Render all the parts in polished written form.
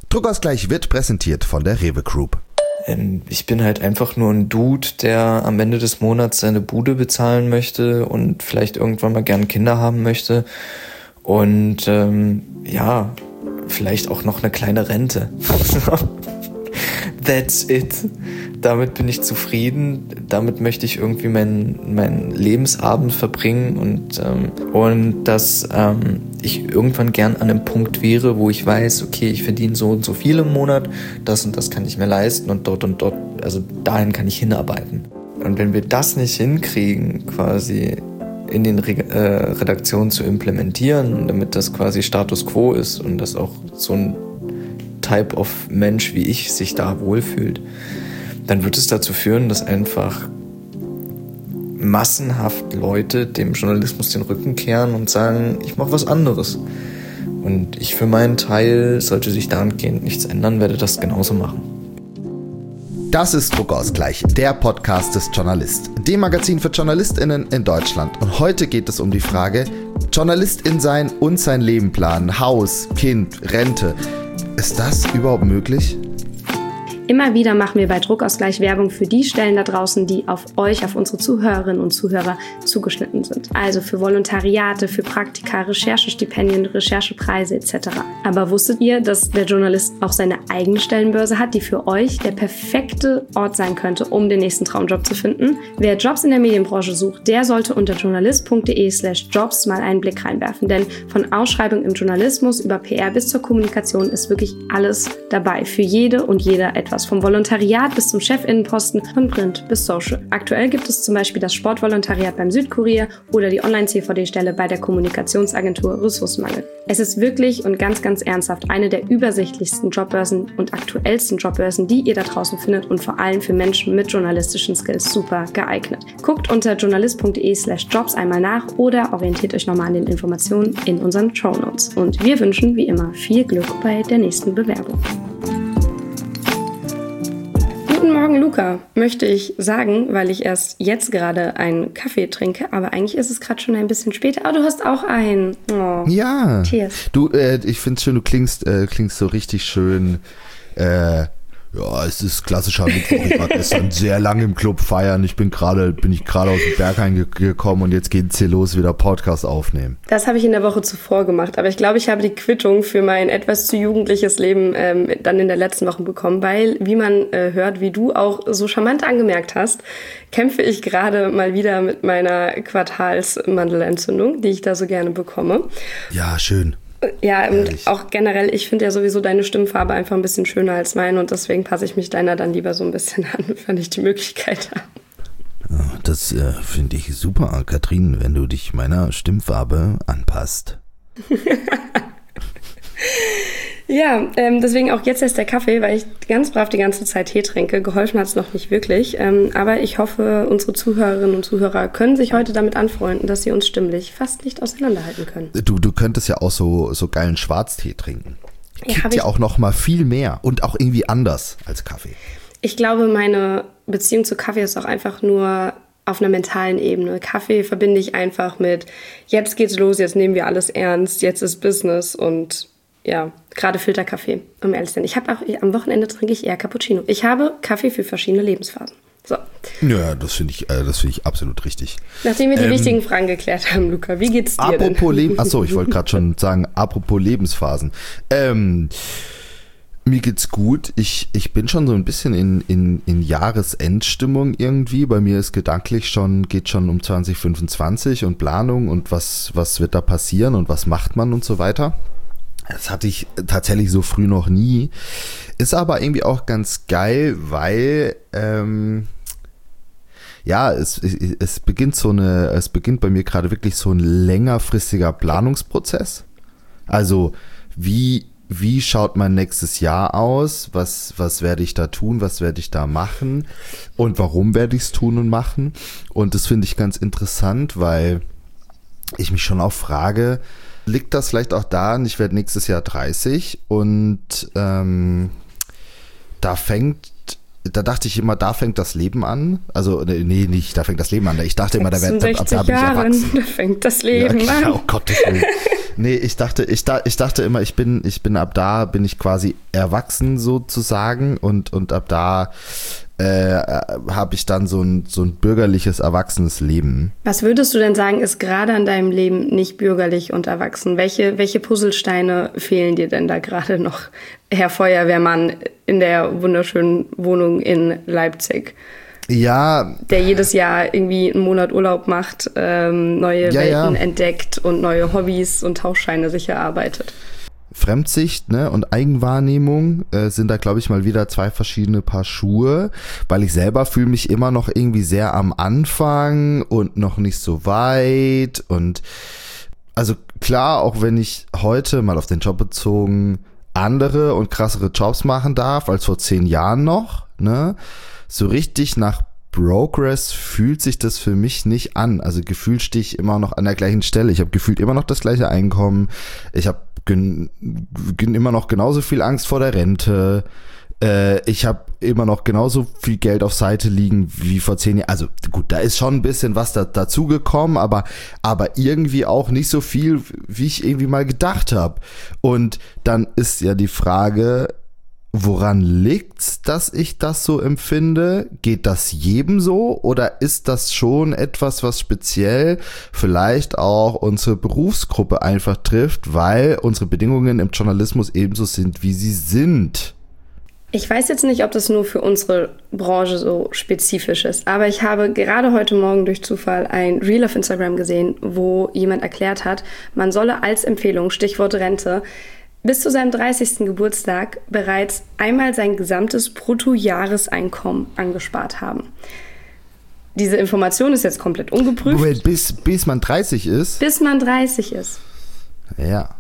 Druckausgleich wird präsentiert von der Rewe Group. Ich bin halt einfach nur ein Dude, der am Ende des Monats seine Bude bezahlen möchte und vielleicht irgendwann mal gern Kinder haben möchte. Und vielleicht auch noch eine kleine Rente. That's it. Damit bin ich zufrieden. Damit möchte ich irgendwie meinen Lebensabend verbringen und dass ich irgendwann gern an einem Punkt wäre, wo ich weiß, okay, ich verdiene so und so viel im Monat, das und das kann ich mir leisten und dort, also dahin kann ich hinarbeiten. Und wenn wir das nicht hinkriegen, quasi in den Redaktionen zu implementieren, damit das quasi Status Quo ist und dass auch so ein Type of Mensch wie ich sich da wohlfühlt, dann wird es dazu führen, dass einfach massenhaft Leute dem Journalismus den Rücken kehren und sagen, ich mache was anderes. Und ich für meinen Teil, sollte sich dahingehend nichts ändern, werde das genauso machen. Das ist Druckausgleich, der Podcast des Journalist, dem Magazin für JournalistInnen in Deutschland. Und heute geht es um die Frage, Journalistin sein und sein Leben planen, Haus, Kind, Rente. Ist das überhaupt möglich? Immer wieder machen wir bei Druckausgleich Werbung für die Stellen da draußen, die auf euch, auf unsere Zuhörerinnen und Zuhörer zugeschnitten sind. Also für Volontariate, für Praktika, Recherchestipendien, Recherchepreise etc. Aber wusstet ihr, dass der Journalist auch seine eigene Stellenbörse hat, die für euch der perfekte Ort sein könnte, um den nächsten Traumjob zu finden? Wer Jobs in der Medienbranche sucht, der sollte unter journalist.de/jobs mal einen Blick reinwerfen. Denn von Ausschreibung im Journalismus über PR bis zur Kommunikation ist wirklich alles dabei. Für jede und jeder etwas. Vom Volontariat bis zum Chefinnenposten, von Print bis Social. Aktuell gibt es zum Beispiel das Sportvolontariat beim Südkurier oder die Online-CVD-Stelle bei der Kommunikationsagentur Ressourcenmangel. Es ist wirklich und ganz, ganz ernsthaft eine der übersichtlichsten Jobbörsen und aktuellsten Jobbörsen, die ihr da draußen findet und vor allem für Menschen mit journalistischen Skills super geeignet. Guckt unter journalist.de/jobs einmal nach oder orientiert euch nochmal an den Informationen in unseren Shownotes. Und wir wünschen wie immer viel Glück bei der nächsten Bewerbung. Guten Morgen, Luca, möchte ich sagen, weil ich erst jetzt gerade einen Kaffee trinke, aber eigentlich ist es gerade schon ein bisschen später. Aber du hast auch einen. Oh, ja. Cheers. Du, ich finde es schön, du klingst so richtig schön. Ja, es ist klassischer Mittwoch. Ich war gestern sehr lange im Club feiern. bin ich gerade aus dem Berg gekommen und jetzt geht's hier los, wieder Podcast aufnehmen. Das habe ich in der Woche zuvor gemacht, aber ich glaube, ich habe die Quittung für mein etwas zu jugendliches Leben dann in der letzten Woche bekommen, weil, wie man hört, wie du auch so charmant angemerkt hast, kämpfe ich gerade mal wieder mit meiner Quartalsmandelentzündung, die ich da so gerne bekomme. Ja, schön. Ja, und Ehrlich. auch generell, ich finde ja sowieso deine Stimmfarbe einfach ein bisschen schöner als meine und deswegen passe ich mich deiner dann lieber so ein bisschen an, wenn ich die Möglichkeit habe. Das finde ich super, Katrin, wenn du dich meiner Stimmfarbe anpasst. Ja, deswegen auch jetzt erst der Kaffee, weil ich ganz brav die ganze Zeit Tee trinke. Geholfen hat es noch nicht wirklich, aber ich hoffe, unsere Zuhörerinnen und Zuhörer können sich heute damit anfreunden, dass sie uns stimmlich fast nicht auseinanderhalten können. Du könntest ja auch so geilen Schwarztee trinken. Ja, Kickt ja auch noch mal viel mehr und auch irgendwie anders als Kaffee. Ich glaube, meine Beziehung zu Kaffee ist auch einfach nur auf einer mentalen Ebene. Kaffee verbinde ich einfach mit, jetzt geht's los, jetzt nehmen wir alles ernst, jetzt ist Business und ja, gerade Filterkaffee, um ehrlich zu sein. Ich habe auch, am Wochenende trinke ich eher Cappuccino. Ich habe Kaffee für verschiedene Lebensphasen. So. Ja, das finde ich absolut richtig. Nachdem wir die wichtigen Fragen geklärt haben, Luca, wie geht's dir denn? Achso, ich wollte gerade schon sagen, apropos Lebensphasen. Mir geht's gut. Ich bin schon so ein bisschen in Jahresendstimmung irgendwie. Bei mir ist gedanklich geht schon um 2025 und Planung und was wird da passieren und was macht man und so weiter. Das hatte ich tatsächlich so früh noch nie. Ist aber irgendwie auch ganz geil, weil es beginnt bei mir gerade wirklich so ein längerfristiger Planungsprozess. Also wie schaut mein nächstes Jahr aus? Was werde ich da tun? Was werde ich da machen? Und warum werde ich es tun und machen? Und das finde ich ganz interessant, weil ich mich schon auch frage, liegt das vielleicht auch daran, ich werde nächstes Jahr 30 und da dachte ich immer, da fängt das Leben an. Also, nee, nicht, da fängt das Leben an. Ich dachte immer, da bin ich erwachsen. Da fängt das Leben an. Oh Gottes Willen. Nee, ich dachte immer, ich bin ab da, bin ich quasi erwachsen sozusagen und ab da habe ich dann so ein bürgerliches, erwachsenes Leben. Was würdest du denn sagen, ist gerade an deinem Leben nicht bürgerlich und erwachsen? Welche Puzzlesteine fehlen dir denn da gerade noch, Herr Feuerwehrmann in der wunderschönen Wohnung in Leipzig? Ja. Der jedes Jahr irgendwie einen Monat Urlaub macht, neue Welten entdeckt und neue Hobbys und Tauschscheine sich erarbeitet. Fremdsicht, ne, und Eigenwahrnehmung sind da, glaube ich, mal wieder zwei verschiedene Paar Schuhe, weil ich selber fühle mich immer noch irgendwie sehr am Anfang und noch nicht so weit und also klar, auch wenn ich heute mal auf den Job bezogen andere und krassere Jobs machen darf als vor 10 Jahren noch, ne, so richtig nach Progress fühlt sich das für mich nicht an. Also gefühlt stehe ich immer noch an der gleichen Stelle. Ich habe gefühlt immer noch das gleiche Einkommen. Ich habe immer noch genauso viel Angst vor der Rente. Ich habe immer noch genauso viel Geld auf Seite liegen wie vor 10 Jahren. Also gut, da ist schon ein bisschen was dazugekommen, aber irgendwie auch nicht so viel, wie ich irgendwie mal gedacht habe. Und dann ist ja die Frage, woran liegt's, dass ich das so empfinde? Geht das jedem so oder ist das schon etwas, was speziell vielleicht auch unsere Berufsgruppe einfach trifft, weil unsere Bedingungen im Journalismus ebenso sind, wie sie sind? Ich weiß jetzt nicht, ob das nur für unsere Branche so spezifisch ist, aber ich habe gerade heute Morgen durch Zufall ein Reel auf Instagram gesehen, wo jemand erklärt hat, man solle als Empfehlung, Stichwort Rente, bis zu seinem 30. Geburtstag bereits einmal sein gesamtes Bruttojahreseinkommen angespart haben. Diese Information ist jetzt komplett ungeprüft. Moment, bis man 30 ist? Bis man 30 ist. Ja.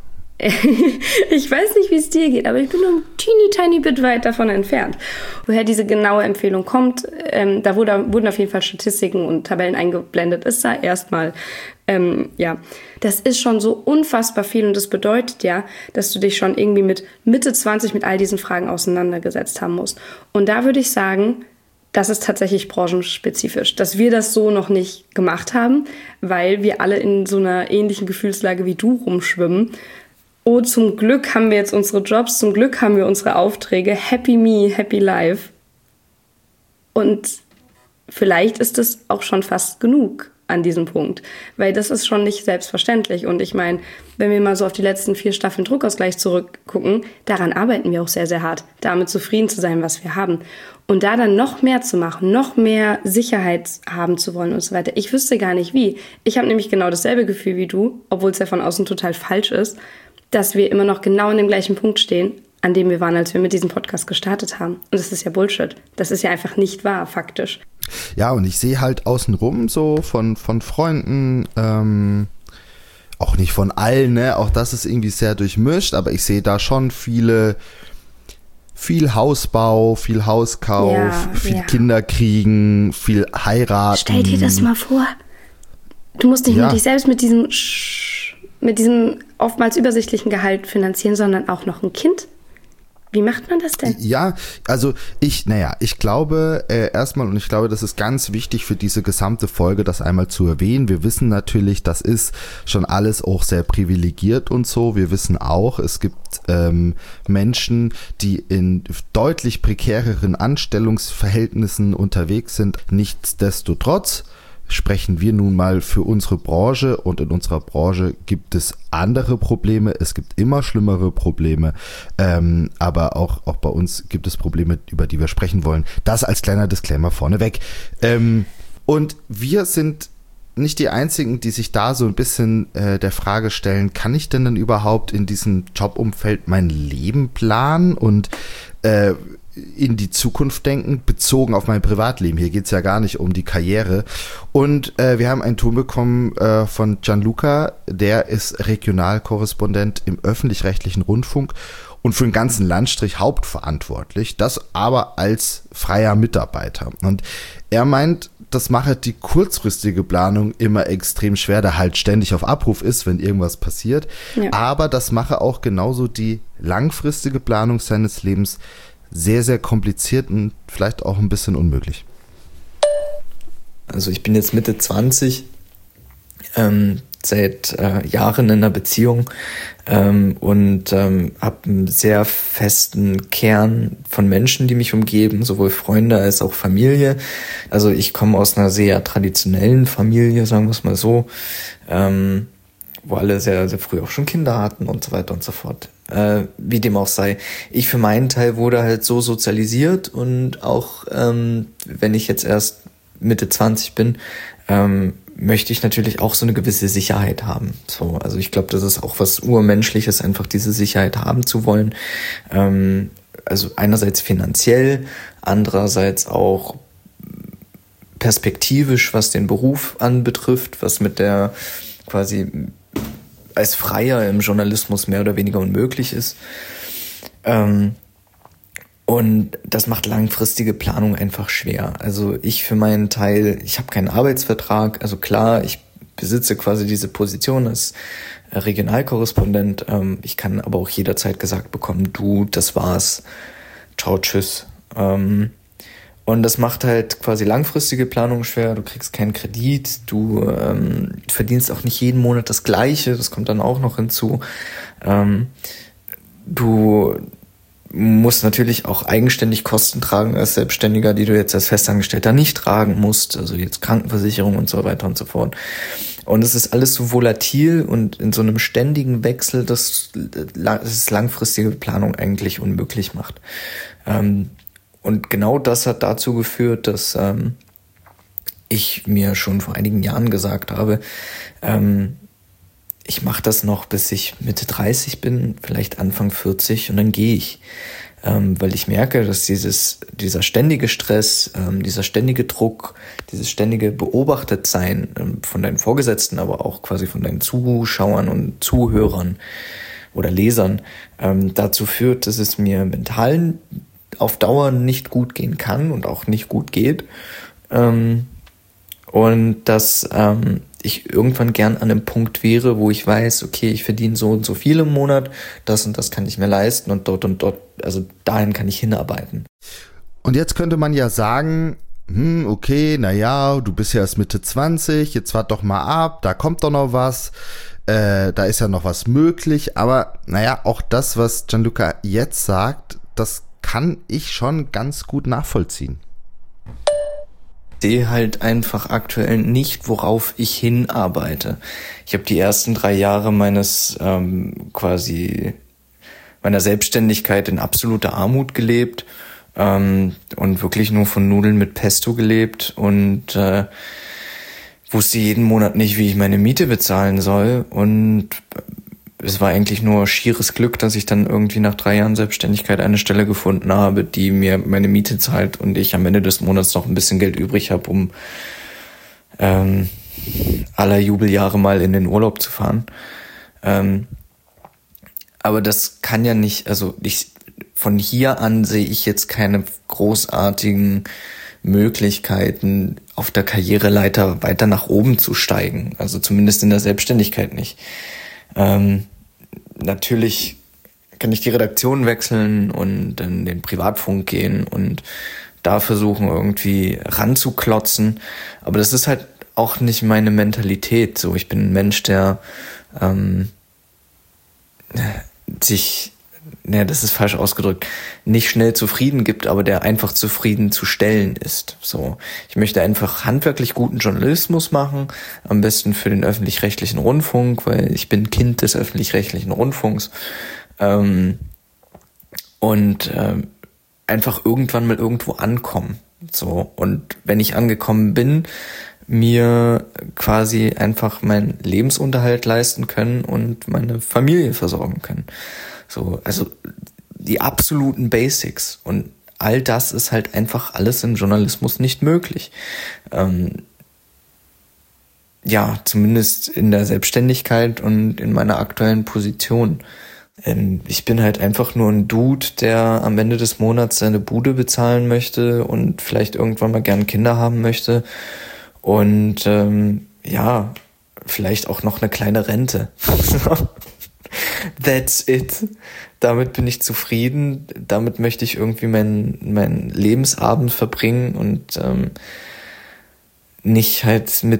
Ich weiß nicht, wie es dir geht, aber ich bin nur ein tiny bit weit davon entfernt. Woher diese genaue Empfehlung kommt, da wurden auf jeden Fall Statistiken und Tabellen eingeblendet. Es sei erstmal, das ist schon so unfassbar viel und das bedeutet ja, dass du dich schon irgendwie mit Mitte 20 mit all diesen Fragen auseinandergesetzt haben musst. Und da würde ich sagen, das ist tatsächlich branchenspezifisch, dass wir das so noch nicht gemacht haben, weil wir alle in so einer ähnlichen Gefühlslage wie du rumschwimmen. Oh, zum Glück haben wir jetzt unsere Jobs, zum Glück haben wir unsere Aufträge. Happy me, happy life. Und vielleicht ist das auch schon fast genug an diesem Punkt, weil das ist schon nicht selbstverständlich. Und ich meine, wenn wir mal so auf die letzten 4 Staffeln Druckausgleich zurückgucken, daran arbeiten wir auch sehr, sehr hart, damit zufrieden zu sein, was wir haben. Und da dann noch mehr zu machen, noch mehr Sicherheit haben zu wollen und so weiter. Ich wüsste gar nicht wie. Ich habe nämlich genau dasselbe Gefühl wie du, obwohl es ja von außen total falsch ist, dass wir immer noch genau an dem gleichen Punkt stehen, an dem wir waren, als wir mit diesem Podcast gestartet haben. Und das ist ja Bullshit. Das ist ja einfach nicht wahr, faktisch. Ja, und ich sehe halt außenrum so von Freunden, auch nicht von allen, ne? Auch das ist irgendwie sehr durchmischt, aber ich sehe da schon viel Hausbau, viel Hauskauf, viel Kinder kriegen, viel heiraten. Stell dir das mal vor. Du musst nicht nur dich selbst mit diesem oftmals übersichtlichen Gehalt finanzieren, sondern auch noch ein Kind. Wie macht man das denn? Ja, also ich glaube erstmal, und ich glaube, das ist ganz wichtig für diese gesamte Folge, das einmal zu erwähnen. Wir wissen natürlich, das ist schon alles auch sehr privilegiert und so. Wir wissen auch, es gibt Menschen, die in deutlich prekäreren Anstellungsverhältnissen unterwegs sind. Nichtsdestotrotz sprechen wir nun mal für unsere Branche und in unserer Branche gibt es andere Probleme, es gibt immer schlimmere Probleme, aber auch bei uns gibt es Probleme, über die wir sprechen wollen. Das als kleiner Disclaimer vorneweg. Und wir sind nicht die Einzigen, die sich da so ein bisschen der Frage stellen, kann ich denn überhaupt in diesem Jobumfeld mein Leben planen und in die Zukunft denken, bezogen auf mein Privatleben. Hier geht es ja gar nicht um die Karriere. Und wir haben einen Ton bekommen von Gianluca, der ist Regionalkorrespondent im öffentlich-rechtlichen Rundfunk und für den ganzen Landstrich hauptverantwortlich, das aber als freier Mitarbeiter. Und er meint, das mache die kurzfristige Planung immer extrem schwer, da halt ständig auf Abruf ist, wenn irgendwas passiert. Ja. Aber das mache auch genauso die langfristige Planung seines Lebens sehr, sehr kompliziert und vielleicht auch ein bisschen unmöglich. Also ich bin jetzt Mitte 20. seit Jahren in einer Beziehung und habe einen sehr festen Kern von Menschen, die mich umgeben, sowohl Freunde als auch Familie. Also ich komme aus einer sehr traditionellen Familie, sagen wir es mal so, wo alle sehr, sehr früh auch schon Kinder hatten und so weiter und so fort. Wie dem auch sei. Ich für meinen Teil wurde halt so sozialisiert und auch wenn ich jetzt erst Mitte 20 bin, möchte ich natürlich auch so eine gewisse Sicherheit haben. So, also ich glaube, das ist auch was Urmenschliches, einfach diese Sicherheit haben zu wollen. Also einerseits finanziell, andererseits auch perspektivisch, was den Beruf anbetrifft, was mit der quasi als Freier im Journalismus mehr oder weniger unmöglich ist. Und das macht langfristige Planung einfach schwer. Also ich für meinen Teil, ich habe keinen Arbeitsvertrag. Also klar, ich besitze quasi diese Position als Regionalkorrespondent. Ich kann aber auch jederzeit gesagt bekommen, du, das war's. Ciao, tschüss. Und das macht halt quasi langfristige Planung schwer. Du kriegst keinen Kredit, du verdienst auch nicht jeden Monat das Gleiche. Das kommt dann auch noch hinzu. Du musst natürlich auch eigenständig Kosten tragen als Selbstständiger, die du jetzt als Festangestellter nicht tragen musst, also jetzt Krankenversicherung und so weiter und so fort. Und es ist alles so volatil und in so einem ständigen Wechsel, dass es langfristige Planung eigentlich unmöglich macht. Und genau das hat dazu geführt, dass ich mir schon vor einigen Jahren gesagt habe, ich mache das noch, bis ich Mitte 30 bin, vielleicht Anfang 40 und dann gehe ich. Weil ich merke, dass dieser ständige Stress, dieser ständige Druck, dieses ständige Beobachtetsein von deinen Vorgesetzten, aber auch quasi von deinen Zuschauern und Zuhörern oder Lesern dazu führt, dass es mir mental auf Dauer nicht gut gehen kann und auch nicht gut geht. Und dass ich irgendwann gern an einem Punkt wäre, wo ich weiß, okay, ich verdiene so und so viel im Monat, das und das kann ich mir leisten und dort, also dahin kann ich hinarbeiten. Und jetzt könnte man ja sagen, okay, naja, du bist ja erst Mitte 20, jetzt wart doch mal ab, da kommt doch noch was, da ist ja noch was möglich, aber naja, auch das, was Gianluca jetzt sagt, das kann ich schon ganz gut nachvollziehen. Ich sehe halt einfach aktuell nicht, worauf ich hinarbeite. Ich habe die ersten 3 Jahre meines quasi meiner Selbstständigkeit in absoluter Armut gelebt und wirklich nur von Nudeln mit Pesto gelebt und wusste jeden Monat nicht, wie ich meine Miete bezahlen soll. Und es war eigentlich nur schieres Glück, dass ich dann irgendwie nach 3 Jahren Selbstständigkeit eine Stelle gefunden habe, die mir meine Miete zahlt und ich am Ende des Monats noch ein bisschen Geld übrig habe, um aller Jubeljahre mal in den Urlaub zu fahren. Aber das kann ja nicht, also von hier an sehe ich jetzt keine großartigen Möglichkeiten, auf der Karriereleiter weiter nach oben zu steigen. Also zumindest in der Selbstständigkeit nicht. Natürlich kann ich die Redaktion wechseln und dann den Privatfunk gehen und da versuchen irgendwie ranzuklotzen. Aber das ist halt auch nicht meine Mentalität. So, ich bin ein Mensch, der das ist falsch ausgedrückt, nicht schnell zufrieden gibt, aber der einfach zufrieden zu stellen ist. So, ich möchte einfach handwerklich guten Journalismus machen, am besten für den öffentlich-rechtlichen Rundfunk, weil ich bin Kind des öffentlich-rechtlichen Rundfunks und einfach irgendwann mal irgendwo ankommen. So, und wenn ich angekommen bin, mir quasi einfach meinen Lebensunterhalt leisten können und meine Familie versorgen können. So, also die absoluten Basics und all das ist halt einfach alles im Journalismus nicht möglich. Ja, zumindest in der Selbstständigkeit und in meiner aktuellen Position. Ich bin halt einfach nur ein Dude, der am Ende des Monats seine Bude bezahlen möchte und vielleicht irgendwann mal gern Kinder haben möchte und ja, vielleicht auch noch eine kleine Rente. That's it. Damit bin ich zufrieden. Damit möchte ich irgendwie meinen Lebensabend verbringen und nicht halt mit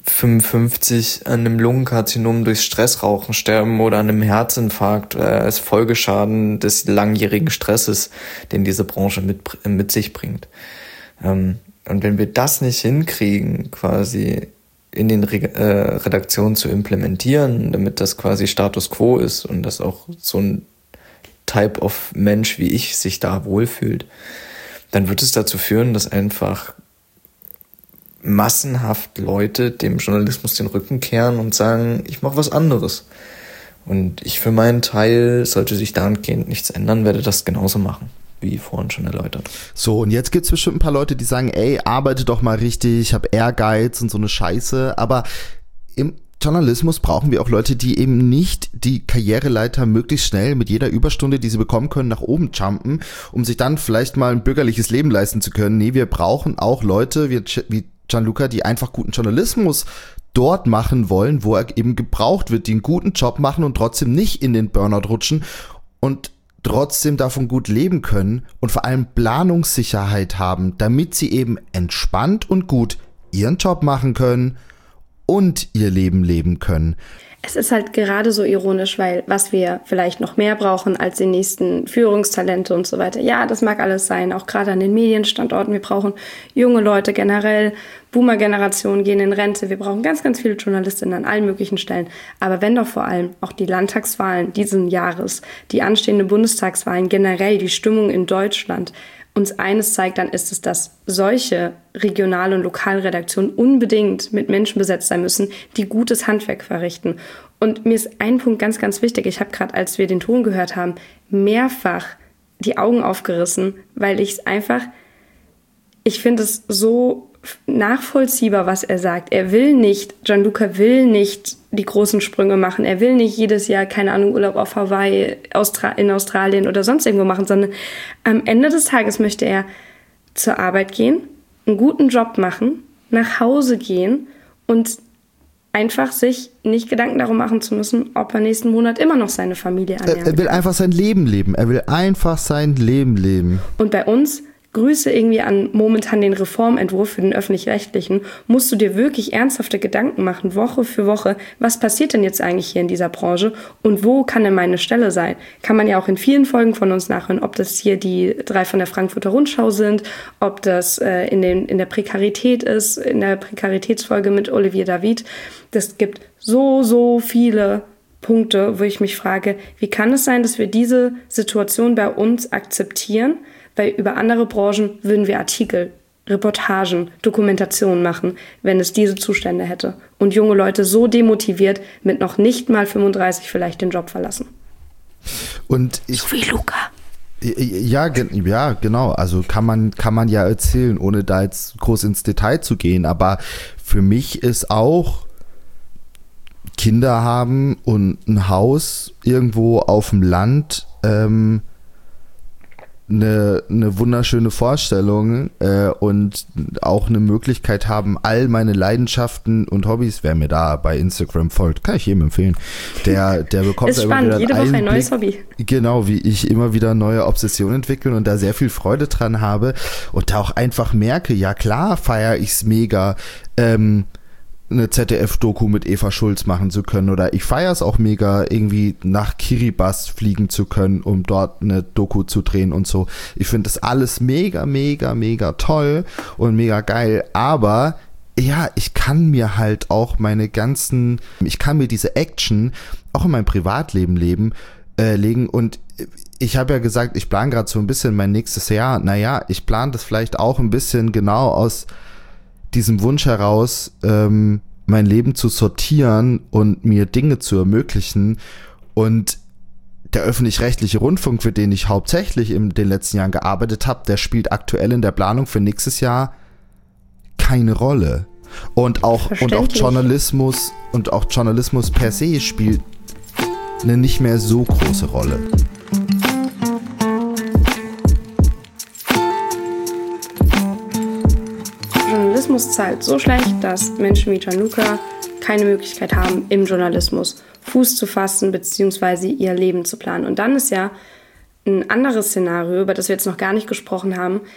55 an einem Lungenkarzinom durch Stressrauchen sterben oder an einem Herzinfarkt als Folgeschaden des langjährigen Stresses, den diese Branche mit sich bringt. Und wenn wir das nicht hinkriegen, quasi in den Redaktionen zu implementieren, damit das quasi Status Quo ist und dass auch so ein Type of Mensch wie ich sich da wohlfühlt, dann wird es dazu führen, dass einfach massenhaft Leute dem Journalismus den Rücken kehren und sagen, ich mache was anderes. Und ich für meinen Teil, sollte sich dahingehend nichts ändern, werde das genauso machen, wie vorhin schon erläutert. So, und jetzt gibt's bestimmt ein paar Leute, die sagen, ey, arbeite doch mal richtig, ich habe Ehrgeiz und so eine Scheiße, aber im Journalismus brauchen wir auch Leute, die eben nicht die Karriereleiter möglichst schnell mit jeder Überstunde, die sie bekommen können, nach oben jumpen, um sich dann vielleicht mal ein bürgerliches Leben leisten zu können. Nee, wir brauchen auch Leute wie Gianluca, die einfach guten Journalismus dort machen wollen, wo er eben gebraucht wird, die einen guten Job machen und trotzdem nicht in den Burnout rutschen und trotzdem davon gut leben können und vor allem Planungssicherheit haben, damit sie eben entspannt und gut ihren Job machen können und ihr Leben leben können. Es ist halt gerade so ironisch, weil was wir vielleicht noch mehr brauchen als die nächsten Führungstalente und so weiter. Ja, das mag alles sein, auch gerade an den Medienstandorten. Wir brauchen junge Leute generell, Boomer-Generationen gehen in Rente. Wir brauchen ganz, ganz viele Journalistinnen an allen möglichen Stellen. Aber wenn doch vor allem auch die Landtagswahlen diesen Jahres, die anstehenden Bundestagswahlen, generell die Stimmung in Deutschland uns eines zeigt, dann ist es, dass solche Regional- und Lokalredaktionen unbedingt mit Menschen besetzt sein müssen, die gutes Handwerk verrichten. Und mir ist ein Punkt ganz, ganz wichtig. Ich habe gerade, als wir den Ton gehört haben, mehrfach die Augen aufgerissen, weil ich finde es so nachvollziehbar, was er sagt. Gianluca will nicht die großen Sprünge machen. Er will nicht jedes Jahr, keine Ahnung, Urlaub auf Hawaii, in Australien oder sonst irgendwo machen, sondern am Ende des Tages möchte er zur Arbeit gehen, einen guten Job machen, nach Hause gehen und einfach sich nicht Gedanken darum machen zu müssen, ob er nächsten Monat immer noch seine Familie ernähren kann. Er will einfach sein Leben leben. Und bei uns, Grüße irgendwie an momentan den Reformentwurf für den Öffentlich-Rechtlichen, musst du dir wirklich ernsthafte Gedanken machen, Woche für Woche, was passiert denn jetzt eigentlich hier in dieser Branche und wo kann denn meine Stelle sein? Kann man ja auch in vielen Folgen von uns nachhören, ob das hier die 3 von der Frankfurter Rundschau sind, ob das in der Prekarität ist, in der Prekaritätsfolge mit Olivier David. Das gibt so viele Punkte, wo ich mich frage, wie kann es sein, dass wir diese Situation bei uns akzeptieren? Weil über andere Branchen würden wir Artikel, Reportagen, Dokumentationen machen, wenn es diese Zustände hätte. Und junge Leute so demotiviert mit noch nicht mal 35 vielleicht den Job verlassen. Und so wie Luca. Ja, genau. Also kann man ja erzählen, ohne da jetzt groß ins Detail zu gehen. Aber für mich ist auch Kinder haben und ein Haus irgendwo auf dem Land eine wunderschöne Vorstellung und auch eine Möglichkeit haben, all meine Leidenschaften und Hobbys, wer mir da bei Instagram folgt, kann ich jedem empfehlen, der bekommt ist spannend, jede Woche ein neues Hobby. Genau, wie ich immer wieder neue Obsessionen entwickle und da sehr viel Freude dran habe und da auch einfach merke, ja klar feiere ich es mega, eine ZDF-Doku mit Eva Schulz machen zu können oder ich feiere es auch mega, irgendwie nach Kiribati fliegen zu können, um dort eine Doku zu drehen und so. Ich finde das alles mega, mega, mega toll und mega geil, aber ja, ich kann mir halt auch ich kann mir diese Action auch in mein Privatleben legen und ich habe ja gesagt, ich plane gerade so ein bisschen mein nächstes Jahr. Naja, ich plane das vielleicht auch ein bisschen genau aus diesem Wunsch heraus, mein Leben zu sortieren und mir Dinge zu ermöglichen. Und der öffentlich-rechtliche Rundfunk, für den ich hauptsächlich in den letzten Jahren gearbeitet habe, der spielt aktuell in der Planung für nächstes Jahr keine Rolle. Und auch Journalismus per se spielt eine nicht mehr so große Rolle. Journalismus zahlt so schlecht, dass Menschen wie Gianluca keine Möglichkeit haben, im Journalismus Fuß zu fassen bzw. ihr Leben zu planen. Und dann ist ja ein anderes Szenario, über das wir jetzt noch gar nicht gesprochen haben,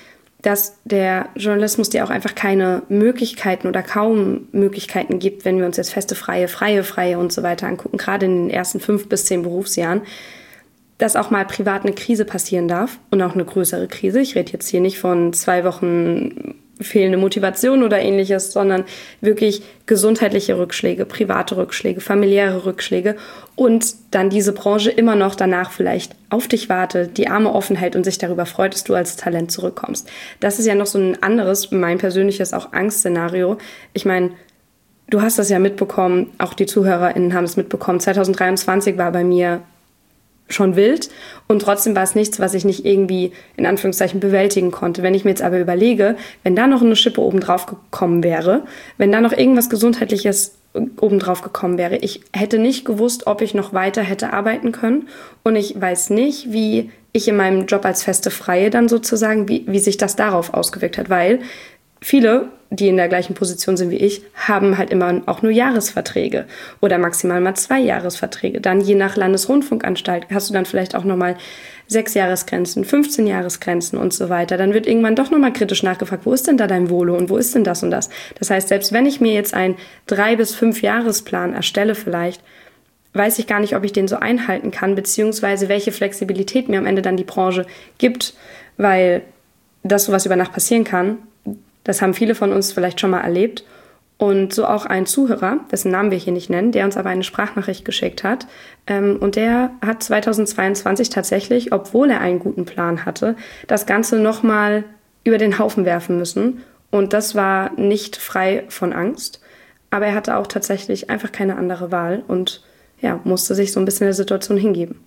dass der Journalismus dir auch einfach keine Möglichkeiten oder kaum Möglichkeiten gibt, wenn wir uns jetzt feste, freie und so weiter angucken, gerade in den ersten 5 bis 10 Berufsjahren, dass auch mal privat eine Krise passieren darf und auch eine größere Krise. Ich rede jetzt hier nicht von 2 Wochen fehlende Motivation oder ähnliches, sondern wirklich gesundheitliche Rückschläge, private Rückschläge, familiäre Rückschläge und dann diese Branche immer noch danach vielleicht auf dich wartet, die Arme offen hält und sich darüber freut, dass du als Talent zurückkommst. Das ist ja noch so ein anderes, mein persönliches auch Angstszenario. Ich meine, du hast das ja mitbekommen, auch die ZuhörerInnen haben es mitbekommen. 2023 war bei mir schon wild und trotzdem war es nichts, was ich nicht irgendwie in Anführungszeichen bewältigen konnte. Wenn ich mir jetzt aber überlege, wenn da noch eine Schippe obendrauf gekommen wäre, wenn da noch irgendwas Gesundheitliches obendrauf gekommen wäre, ich hätte nicht gewusst, ob ich noch weiter hätte arbeiten können und ich weiß nicht, wie ich in meinem Job als feste Freie dann sozusagen, wie sich das darauf ausgewirkt hat, weil viele, die in der gleichen Position sind wie ich, haben halt immer auch nur Jahresverträge oder maximal mal 2 Jahresverträge. Dann je nach Landesrundfunkanstalt hast du dann vielleicht auch nochmal 6 Jahresgrenzen, 15 Jahresgrenzen und so weiter. Dann wird irgendwann doch nochmal kritisch nachgefragt, wo ist denn da dein Volo und wo ist denn das und das? Das heißt, selbst wenn ich mir jetzt einen 3 bis 5 Jahresplan erstelle vielleicht, weiß ich gar nicht, ob ich den so einhalten kann, beziehungsweise welche Flexibilität mir am Ende dann die Branche gibt, weil das sowas über Nacht passieren kann. Das haben viele von uns vielleicht schon mal erlebt. Und so auch ein Zuhörer, dessen Namen wir hier nicht nennen, der uns aber eine Sprachnachricht geschickt hat. Und der hat 2022 tatsächlich, obwohl er einen guten Plan hatte, das Ganze nochmal über den Haufen werfen müssen. Und das war nicht frei von Angst. Aber er hatte auch tatsächlich einfach keine andere Wahl und ja, musste sich so ein bisschen der Situation hingeben.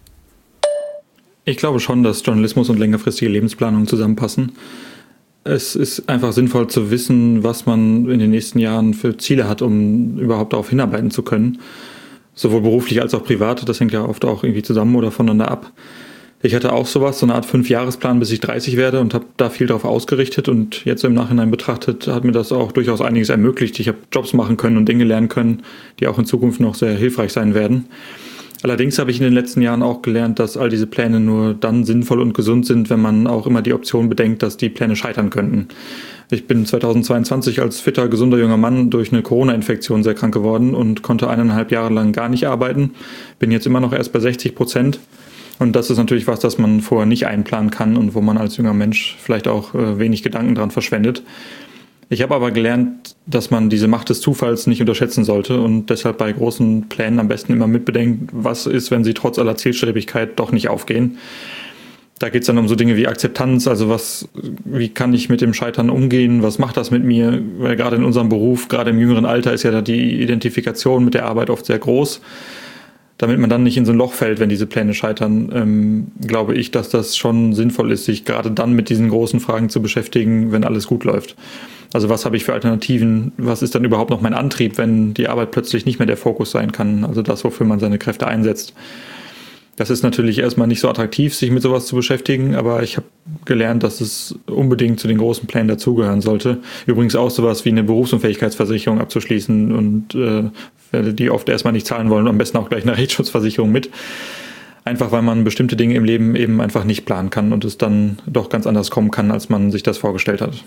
Ich glaube schon, dass Journalismus und längerfristige Lebensplanung zusammenpassen. Es ist einfach sinnvoll zu wissen, was man in den nächsten Jahren für Ziele hat, um überhaupt darauf hinarbeiten zu können. Sowohl beruflich als auch privat. Das hängt ja oft auch irgendwie zusammen oder voneinander ab. Ich hatte auch sowas, so eine Art 5-Jahresplan, bis ich 30 werde und habe da viel drauf ausgerichtet. Und jetzt im Nachhinein betrachtet hat mir das auch durchaus einiges ermöglicht. Ich habe Jobs machen können und Dinge lernen können, die auch in Zukunft noch sehr hilfreich sein werden. Allerdings habe ich in den letzten Jahren auch gelernt, dass all diese Pläne nur dann sinnvoll und gesund sind, wenn man auch immer die Option bedenkt, dass die Pläne scheitern könnten. Ich bin 2022 als fitter, gesunder junger Mann durch eine Corona-Infektion sehr krank geworden und konnte 1,5 Jahre lang gar nicht arbeiten. Bin jetzt immer noch erst bei 60%. Und das ist natürlich was, das man vorher nicht einplanen kann und wo man als junger Mensch vielleicht auch wenig Gedanken dran verschwendet. Ich habe aber gelernt, dass man diese Macht des Zufalls nicht unterschätzen sollte und deshalb bei großen Plänen am besten immer mitbedenkt, was ist, wenn sie trotz aller Zielstrebigkeit doch nicht aufgehen. Da geht es dann um so Dinge wie Akzeptanz, also wie kann ich mit dem Scheitern umgehen, was macht das mit mir, weil gerade in unserem Beruf, gerade im jüngeren Alter ist ja die Identifikation mit der Arbeit oft sehr groß. Damit man dann nicht in so ein Loch fällt, wenn diese Pläne scheitern, glaube ich, dass das schon sinnvoll ist, sich gerade dann mit diesen großen Fragen zu beschäftigen, wenn alles gut läuft. Also was habe ich für Alternativen? Was ist dann überhaupt noch mein Antrieb, wenn die Arbeit plötzlich nicht mehr der Fokus sein kann? Also das, wofür man seine Kräfte einsetzt. Das ist natürlich erstmal nicht so attraktiv, sich mit sowas zu beschäftigen, aber ich habe gelernt, dass es unbedingt zu den großen Plänen dazugehören sollte. Übrigens auch sowas wie eine Berufsunfähigkeitsversicherung abzuschließen und die oft erstmal nicht zahlen wollen, am besten auch gleich eine Rechtsschutzversicherung mit. Einfach weil man bestimmte Dinge im Leben eben einfach nicht planen kann und es dann doch ganz anders kommen kann, als man sich das vorgestellt hat.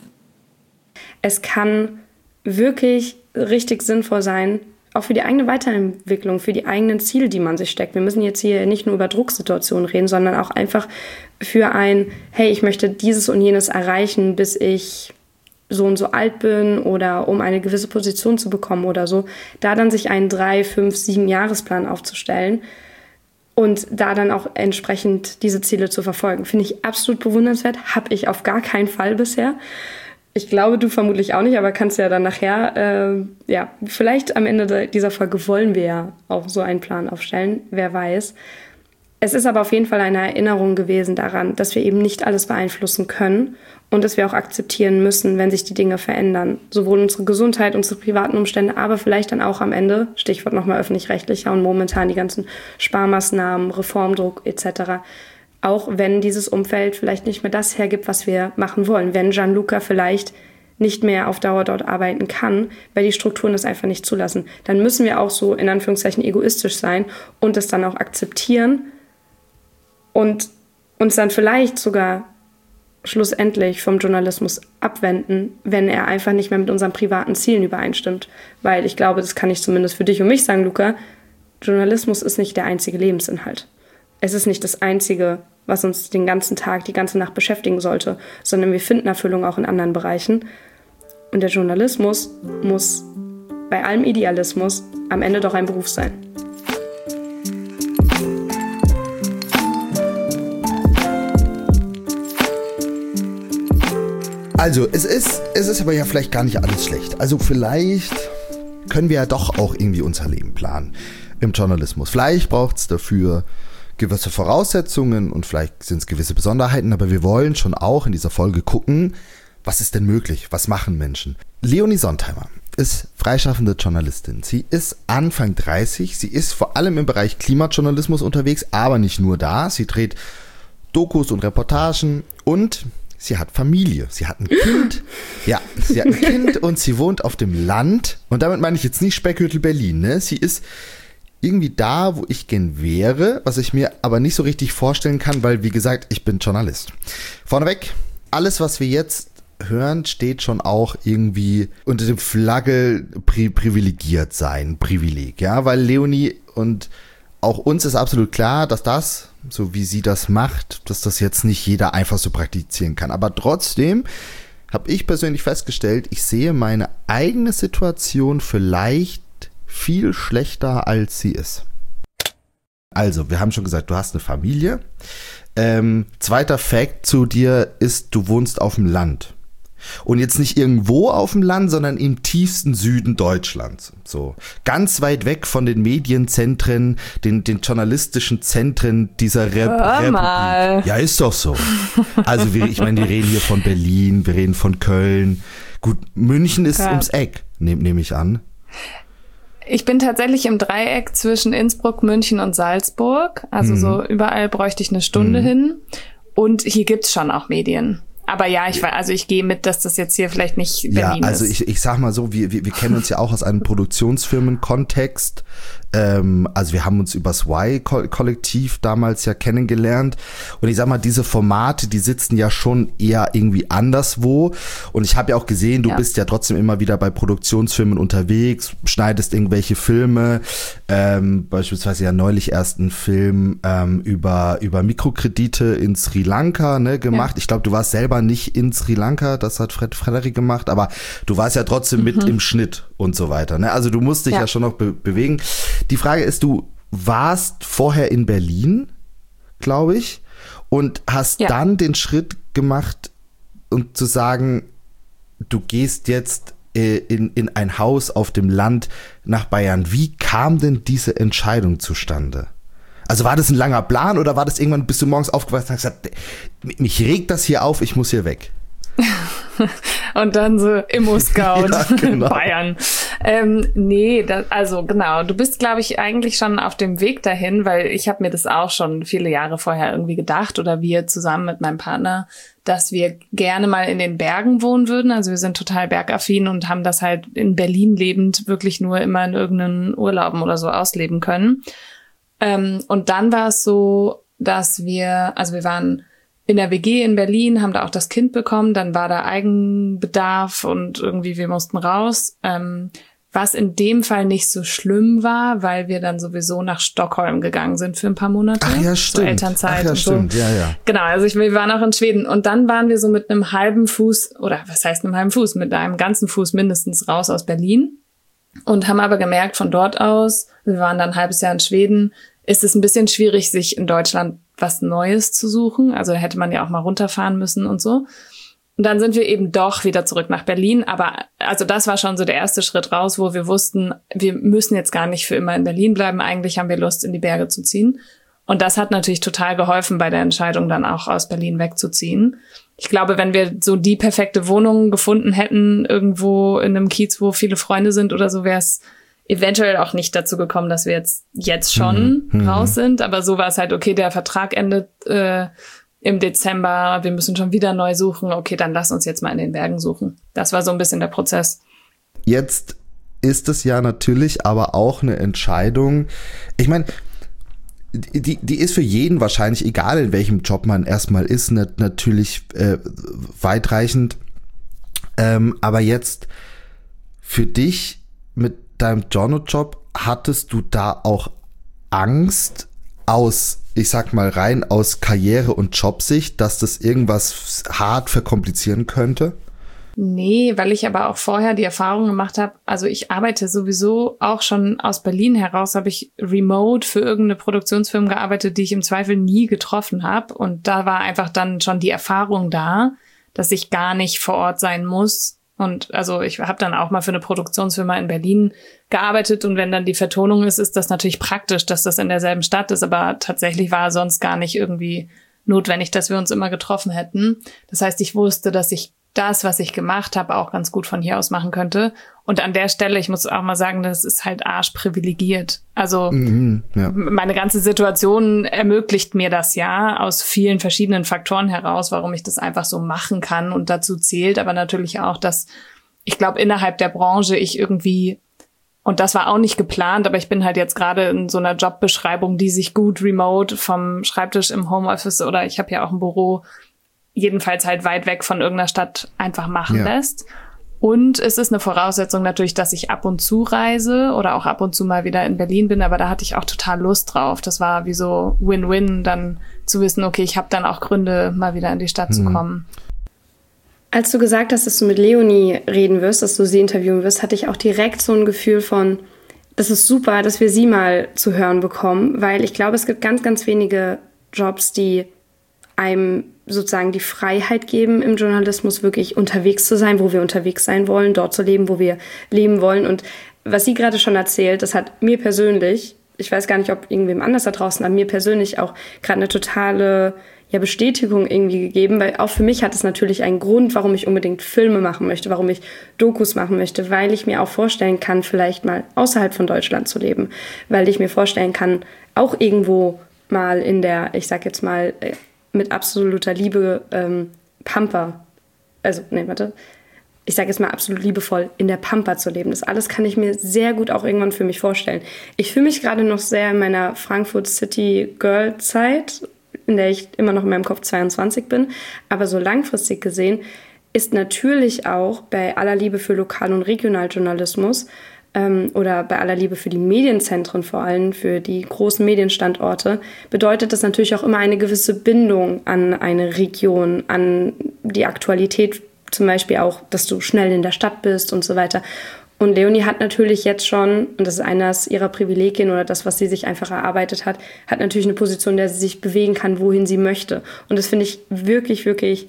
Es kann wirklich richtig sinnvoll sein, auch für die eigene Weiterentwicklung, für die eigenen Ziele, die man sich steckt. Wir müssen jetzt hier nicht nur über Drucksituationen reden, sondern auch einfach für hey, ich möchte dieses und jenes erreichen, bis ich so und so alt bin oder um eine gewisse Position zu bekommen oder so. Da dann sich einen 3, 5, 7 Jahresplan aufzustellen und da dann auch entsprechend diese Ziele zu verfolgen. Finde ich absolut bewundernswert. Habe ich auf gar keinen Fall bisher. Ich glaube, du vermutlich auch nicht, aber kannst ja dann nachher, vielleicht am Ende dieser Folge wollen wir ja auch so einen Plan aufstellen, wer weiß. Es ist aber auf jeden Fall eine Erinnerung gewesen daran, dass wir eben nicht alles beeinflussen können und dass wir auch akzeptieren müssen, wenn sich die Dinge verändern. Sowohl unsere Gesundheit, unsere privaten Umstände, aber vielleicht dann auch am Ende, Stichwort nochmal öffentlich-rechtlicher und momentan die ganzen Sparmaßnahmen, Reformdruck etc., auch wenn dieses Umfeld vielleicht nicht mehr das hergibt, was wir machen wollen. Wenn Gianluca vielleicht nicht mehr auf Dauer dort arbeiten kann, weil die Strukturen das einfach nicht zulassen, dann müssen wir auch so in Anführungszeichen egoistisch sein und es dann auch akzeptieren und uns dann vielleicht sogar schlussendlich vom Journalismus abwenden, wenn er einfach nicht mehr mit unseren privaten Zielen übereinstimmt. Weil ich glaube, das kann ich zumindest für dich und mich sagen, Luca, Journalismus ist nicht der einzige Lebensinhalt. Es ist nicht das Einzige, was uns den ganzen Tag, die ganze Nacht beschäftigen sollte, sondern wir finden Erfüllung auch in anderen Bereichen. Und der Journalismus muss bei allem Idealismus am Ende doch ein Beruf sein. Also, es ist aber ja vielleicht gar nicht alles schlecht. Also vielleicht können wir ja doch auch irgendwie unser Leben planen im Journalismus. Vielleicht braucht es dafür gewisse Voraussetzungen und vielleicht sind es gewisse Besonderheiten, aber wir wollen schon auch in dieser Folge gucken, was ist denn möglich, was machen Menschen. Leonie Sontheimer ist freischaffende Journalistin. Sie ist Anfang 30, sie ist vor allem im Bereich Klimajournalismus unterwegs, aber nicht nur da. Sie dreht Dokus und Reportagen und sie hat Familie, sie hat ein Kind. Ja, sie hat ein Kind und sie wohnt auf dem Land. Und damit meine ich jetzt nicht Speckhüttel Berlin, ne? Sie ist irgendwie da, wo ich gern wäre, was ich mir aber nicht so richtig vorstellen kann, weil, wie gesagt, ich bin Journalist. Vorneweg, alles, was wir jetzt hören, steht schon auch irgendwie unter dem Flagge privilegiert sein, Privileg, ja, weil Leonie und auch uns ist absolut klar, dass das, so wie sie das macht, dass das jetzt nicht jeder einfach so praktizieren kann. Aber trotzdem habe ich persönlich festgestellt, ich sehe meine eigene Situation vielleicht viel schlechter, als sie ist. Also, wir haben schon gesagt, du hast eine Familie. Zweiter Fact zu dir ist, du wohnst auf dem Land. Und jetzt nicht irgendwo auf dem Land, sondern im tiefsten Süden Deutschlands. So ganz weit weg von den Medienzentren, den journalistischen Zentren dieser Republik. Ja, ist doch so. Also ich meine, wir reden hier von Berlin, wir reden von Köln. Gut, München ist ums Eck, nehme ich an. Ich bin tatsächlich im Dreieck zwischen Innsbruck, München und Salzburg. Also so überall bräuchte ich eine Stunde hin. Und hier gibt's schon auch Medien. Aber ja, ich gehe mit, dass das jetzt hier vielleicht nicht Berlin ist. Ja, also ich sag mal so, wir kennen uns ja auch aus einem Produktionsfirmen-Kontext. Also wir haben uns übers Y-Kollektiv damals ja kennengelernt. Und ich sag mal, diese Formate, die sitzen ja schon eher irgendwie anderswo. Und ich habe ja auch gesehen, du bist ja trotzdem immer wieder bei Produktionsfirmen unterwegs, schneidest irgendwelche Filme. Beispielsweise ja neulich erst einen Film über Mikrokredite in Sri Lanka gemacht. Ja. Ich glaube, du warst selber nicht in Sri Lanka, das hat Frederik gemacht, aber du warst ja trotzdem mit im Schnitt und so weiter. Ne? Also du musst dich ja schon noch bewegen. Die Frage ist, du warst vorher in Berlin, glaube ich, und hast dann den Schritt gemacht, um zu sagen, du gehst jetzt in ein Haus auf dem Land nach Bayern. Wie kam denn diese Entscheidung zustande? Also war das ein langer Plan oder war das irgendwann, bist du morgens aufgewacht und hast gesagt, mich regt das hier auf, ich muss hier weg? Und dann so Immo-Scout, ja, genau. Bayern. Also genau, du bist, glaube ich, eigentlich schon auf dem Weg dahin, weil ich habe mir das auch schon viele Jahre vorher irgendwie gedacht oder wir zusammen mit meinem Partner, dass wir gerne mal in den Bergen wohnen würden. Also wir sind total bergaffin und haben das halt in Berlin lebend wirklich nur immer in irgendeinen Urlauben oder so ausleben können. Und dann war es so, dass wir waren in der WG in Berlin, haben da auch das Kind bekommen, dann war da Eigenbedarf und irgendwie wir mussten raus. Was in dem Fall nicht so schlimm war, weil wir dann sowieso nach Stockholm gegangen sind für ein paar Monate. Ach ja, stimmt. So Elternzeit. Ach ja, und so. Stimmt. Ja. Genau, also wir waren auch in Schweden und dann waren wir so mit einem halben Fuß, oder was heißt einem halben Fuß, mit einem ganzen Fuß mindestens raus aus Berlin und haben aber gemerkt, von dort aus, wir waren dann ein halbes Jahr in Schweden, ist es ein bisschen schwierig, sich in Deutschland was Neues zu suchen. Also da hätte man ja auch mal runterfahren müssen und so. Und dann sind wir eben doch wieder zurück nach Berlin. Aber also das war schon so der erste Schritt raus, wo wir wussten, wir müssen jetzt gar nicht für immer in Berlin bleiben. Eigentlich haben wir Lust, in die Berge zu ziehen. Und das hat natürlich total geholfen bei der Entscheidung, dann auch aus Berlin wegzuziehen. Ich glaube, wenn wir so die perfekte Wohnung gefunden hätten, irgendwo in einem Kiez, wo viele Freunde sind oder so, wäre es eventuell auch nicht dazu gekommen, dass wir jetzt schon raus sind. Aber so war es halt, okay, der Vertrag endet im Dezember, wir müssen schon wieder neu suchen. Okay, dann lass uns jetzt mal in den Bergen suchen. Das war so ein bisschen der Prozess. Jetzt ist es ja natürlich aber auch eine Entscheidung. Ich meine, die ist für jeden wahrscheinlich, egal in welchem Job man erstmal ist, natürlich weitreichend. Aber jetzt für dich mit deinem Journal-Job, hattest du da auch Angst ich sag mal rein aus Karriere- und Jobsicht, dass das irgendwas hart verkomplizieren könnte? Nee, weil ich aber auch vorher die Erfahrung gemacht habe, also ich arbeite sowieso auch schon aus Berlin heraus, habe ich remote für irgendeine Produktionsfirma gearbeitet, die ich im Zweifel nie getroffen habe. Und da war einfach dann schon die Erfahrung da, dass ich gar nicht vor Ort sein muss. Und also ich habe dann auch mal für eine Produktionsfirma in Berlin gearbeitet und wenn dann die Vertonung ist das natürlich praktisch, dass das in derselben Stadt ist, aber tatsächlich war sonst gar nicht irgendwie notwendig, dass wir uns immer getroffen hätten. Das heißt, ich wusste, dass ich das, was ich gemacht habe, auch ganz gut von hier aus machen könnte. Und an der Stelle, ich muss auch mal sagen, das ist halt arschprivilegiert. Also meine ganze Situation ermöglicht mir das ja aus vielen verschiedenen Faktoren heraus, warum ich das einfach so machen kann. Und dazu zählt aber natürlich auch, dass ich glaube, innerhalb der Branche ich irgendwie, und das war auch nicht geplant, aber ich bin halt jetzt gerade in so einer Jobbeschreibung, die sich gut remote vom Schreibtisch im Homeoffice oder ich habe ja auch ein Büro, jedenfalls halt weit weg von irgendeiner Stadt einfach machen lässt. Und es ist eine Voraussetzung natürlich, dass ich ab und zu reise oder auch ab und zu mal wieder in Berlin bin, aber da hatte ich auch total Lust drauf. Das war wie so Win-Win, dann zu wissen, okay, ich habe dann auch Gründe, mal wieder in die Stadt zu kommen. Als du gesagt hast, dass du mit Leonie reden wirst, dass du sie interviewen wirst, hatte ich auch direkt so ein Gefühl von, das ist super, dass wir sie mal zu hören bekommen, weil ich glaube, es gibt ganz, ganz wenige Jobs, die einem sozusagen die Freiheit geben, im Journalismus wirklich unterwegs zu sein, wo wir unterwegs sein wollen, dort zu leben, wo wir leben wollen. Und was sie gerade schon erzählt, das hat mir persönlich, ich weiß gar nicht, ob irgendwem anders da draußen, aber mir persönlich auch gerade eine totale Bestätigung irgendwie gegeben, weil auch für mich hat es natürlich einen Grund, warum ich unbedingt Filme machen möchte, warum ich Dokus machen möchte, weil ich mir auch vorstellen kann, vielleicht mal außerhalb von Deutschland zu leben, weil ich mir vorstellen kann, auch irgendwo mal in der, ich sag jetzt mal, mit absoluter Liebe Pampa, ich sage jetzt mal absolut liebevoll, in der Pampa zu leben. Das alles kann ich mir sehr gut auch irgendwann für mich vorstellen. Ich fühle mich gerade noch sehr in meiner Frankfurt City Girl Zeit, in der ich immer noch in meinem Kopf 22 bin, aber so langfristig gesehen ist natürlich auch bei aller Liebe für Lokal- und Regionaljournalismus oder bei aller Liebe für die Medienzentren vor allem, für die großen Medienstandorte, bedeutet das natürlich auch immer eine gewisse Bindung an eine Region, an die Aktualität, zum Beispiel auch, dass du schnell in der Stadt bist und so weiter. Und Leonie hat natürlich jetzt schon, und das ist eines ihrer Privilegien oder das, was sie sich einfach erarbeitet hat, hat natürlich eine Position, in der sie sich bewegen kann, wohin sie möchte. Und das finde ich wirklich, wirklich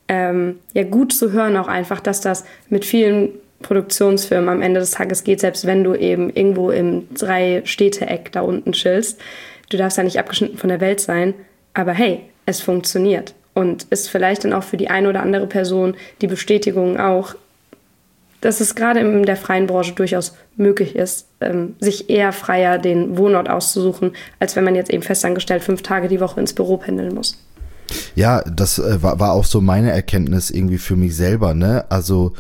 gut zu hören auch einfach, dass das mit vielen Produktionsfirmen am Ende des Tages geht, selbst wenn du eben irgendwo im 3-Städte-Eck da unten chillst. Du darfst ja nicht abgeschnitten von der Welt sein, aber hey, es funktioniert und ist vielleicht dann auch für die eine oder andere Person die Bestätigung auch, dass es gerade in der freien Branche durchaus möglich ist, sich eher freier den Wohnort auszusuchen, als wenn man jetzt eben festangestellt 5 Tage die Woche ins Büro pendeln muss. Ja, das war auch so meine Erkenntnis irgendwie für mich selber, ne? Also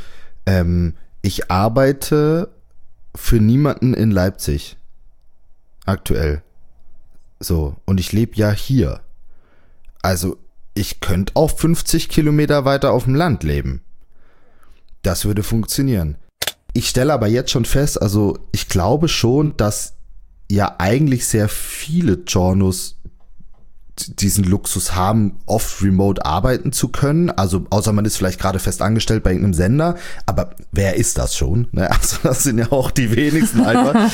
ich arbeite für niemanden in Leipzig. Aktuell. So. Und ich lebe ja hier. Also ich könnte auch 50 Kilometer weiter auf dem Land leben. Das würde funktionieren. Ich stelle aber jetzt schon fest, also ich glaube schon, dass ja eigentlich sehr viele Journos diesen Luxus haben, oft remote arbeiten zu können, also außer man ist vielleicht gerade fest angestellt bei irgendeinem Sender, aber wer ist das schon? Ne? Also das sind ja auch die wenigsten einfach.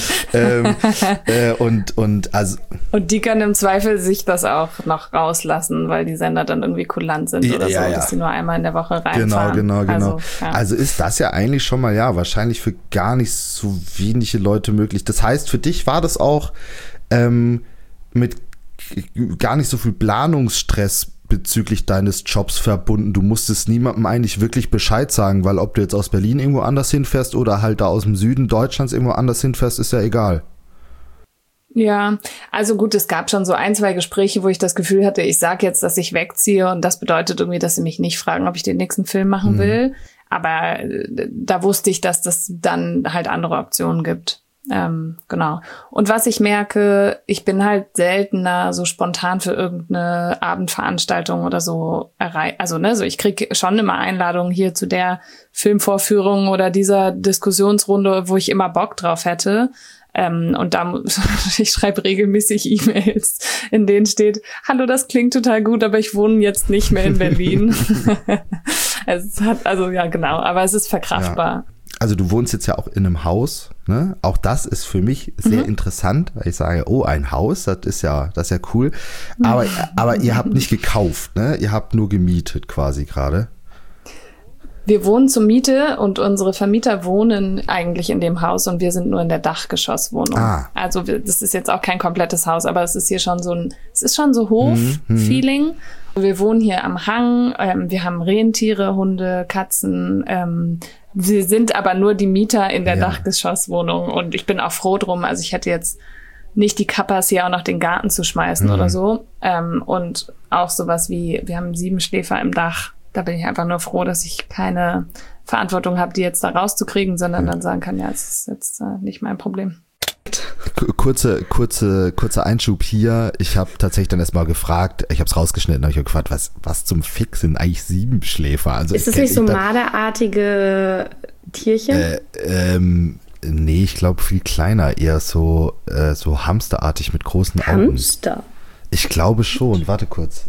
Und die können im Zweifel sich das auch noch rauslassen, weil die Sender dann irgendwie kulant sind oder so, dass sie nur einmal in der Woche reinfahren. Genau. Also ist das ja eigentlich schon mal wahrscheinlich für gar nicht so wenige Leute möglich. Das heißt, für dich war das auch mit gar nicht so viel Planungsstress bezüglich deines Jobs verbunden. Du musstest niemandem eigentlich wirklich Bescheid sagen, weil ob du jetzt aus Berlin irgendwo anders hinfährst oder halt da aus dem Süden Deutschlands irgendwo anders hinfährst, ist ja egal. Ja, also gut, es gab schon so 1, 2 Gespräche, wo ich das Gefühl hatte, ich sage jetzt, dass ich wegziehe und das bedeutet irgendwie, dass sie mich nicht fragen, ob ich den nächsten Film machen will. Aber da wusste ich, dass das dann halt andere Optionen gibt. Genau. Und was ich merke, ich bin halt seltener so spontan für irgendeine Abendveranstaltung oder so also so ich kriege schon immer Einladungen hier zu der Filmvorführung oder dieser Diskussionsrunde, wo ich immer Bock drauf hätte. Und ich schreibe regelmäßig E-Mails, in denen steht, hallo, das klingt total gut, aber ich wohne jetzt nicht mehr in Berlin. Aber es ist verkraftbar. Ja. Also du wohnst jetzt ja auch in einem Haus, ne? Auch das ist für mich sehr interessant, weil ich sage, oh, ein Haus, das ist ja cool. Aber ihr habt nicht gekauft, ne? Ihr habt nur gemietet quasi gerade. Wir wohnen zur Miete und unsere Vermieter wohnen eigentlich in dem Haus und wir sind nur in der Dachgeschosswohnung. Also das ist jetzt auch kein komplettes Haus, aber es ist hier schon so Hof-Feeling. Wir wohnen hier am Hang, wir haben Rentiere, Hunde, Katzen. Wir sind aber nur die Mieter in der Dachgeschosswohnung und ich bin auch froh drum. Also ich hätte jetzt nicht die Kappas hier auch noch den Garten zu schmeißen oder so. Und auch sowas wie, wir haben 7 Schläfer im Dach. Da bin ich einfach nur froh, dass ich keine Verantwortung habe, die jetzt da rauszukriegen, sondern dann sagen kann, ja, es ist jetzt nicht mein Problem. Kurzer Einschub hier. Ich habe tatsächlich dann erstmal gefragt, ich habe es rausgeschnitten, habe ich gefragt, was zum Fick sind eigentlich 7 Schläfer? Also ist das nicht so marderartige Tierchen? Nee, ich glaube viel kleiner, eher so hamsterartig mit großen Augen. Hamster? Ich glaube schon. Warte kurz.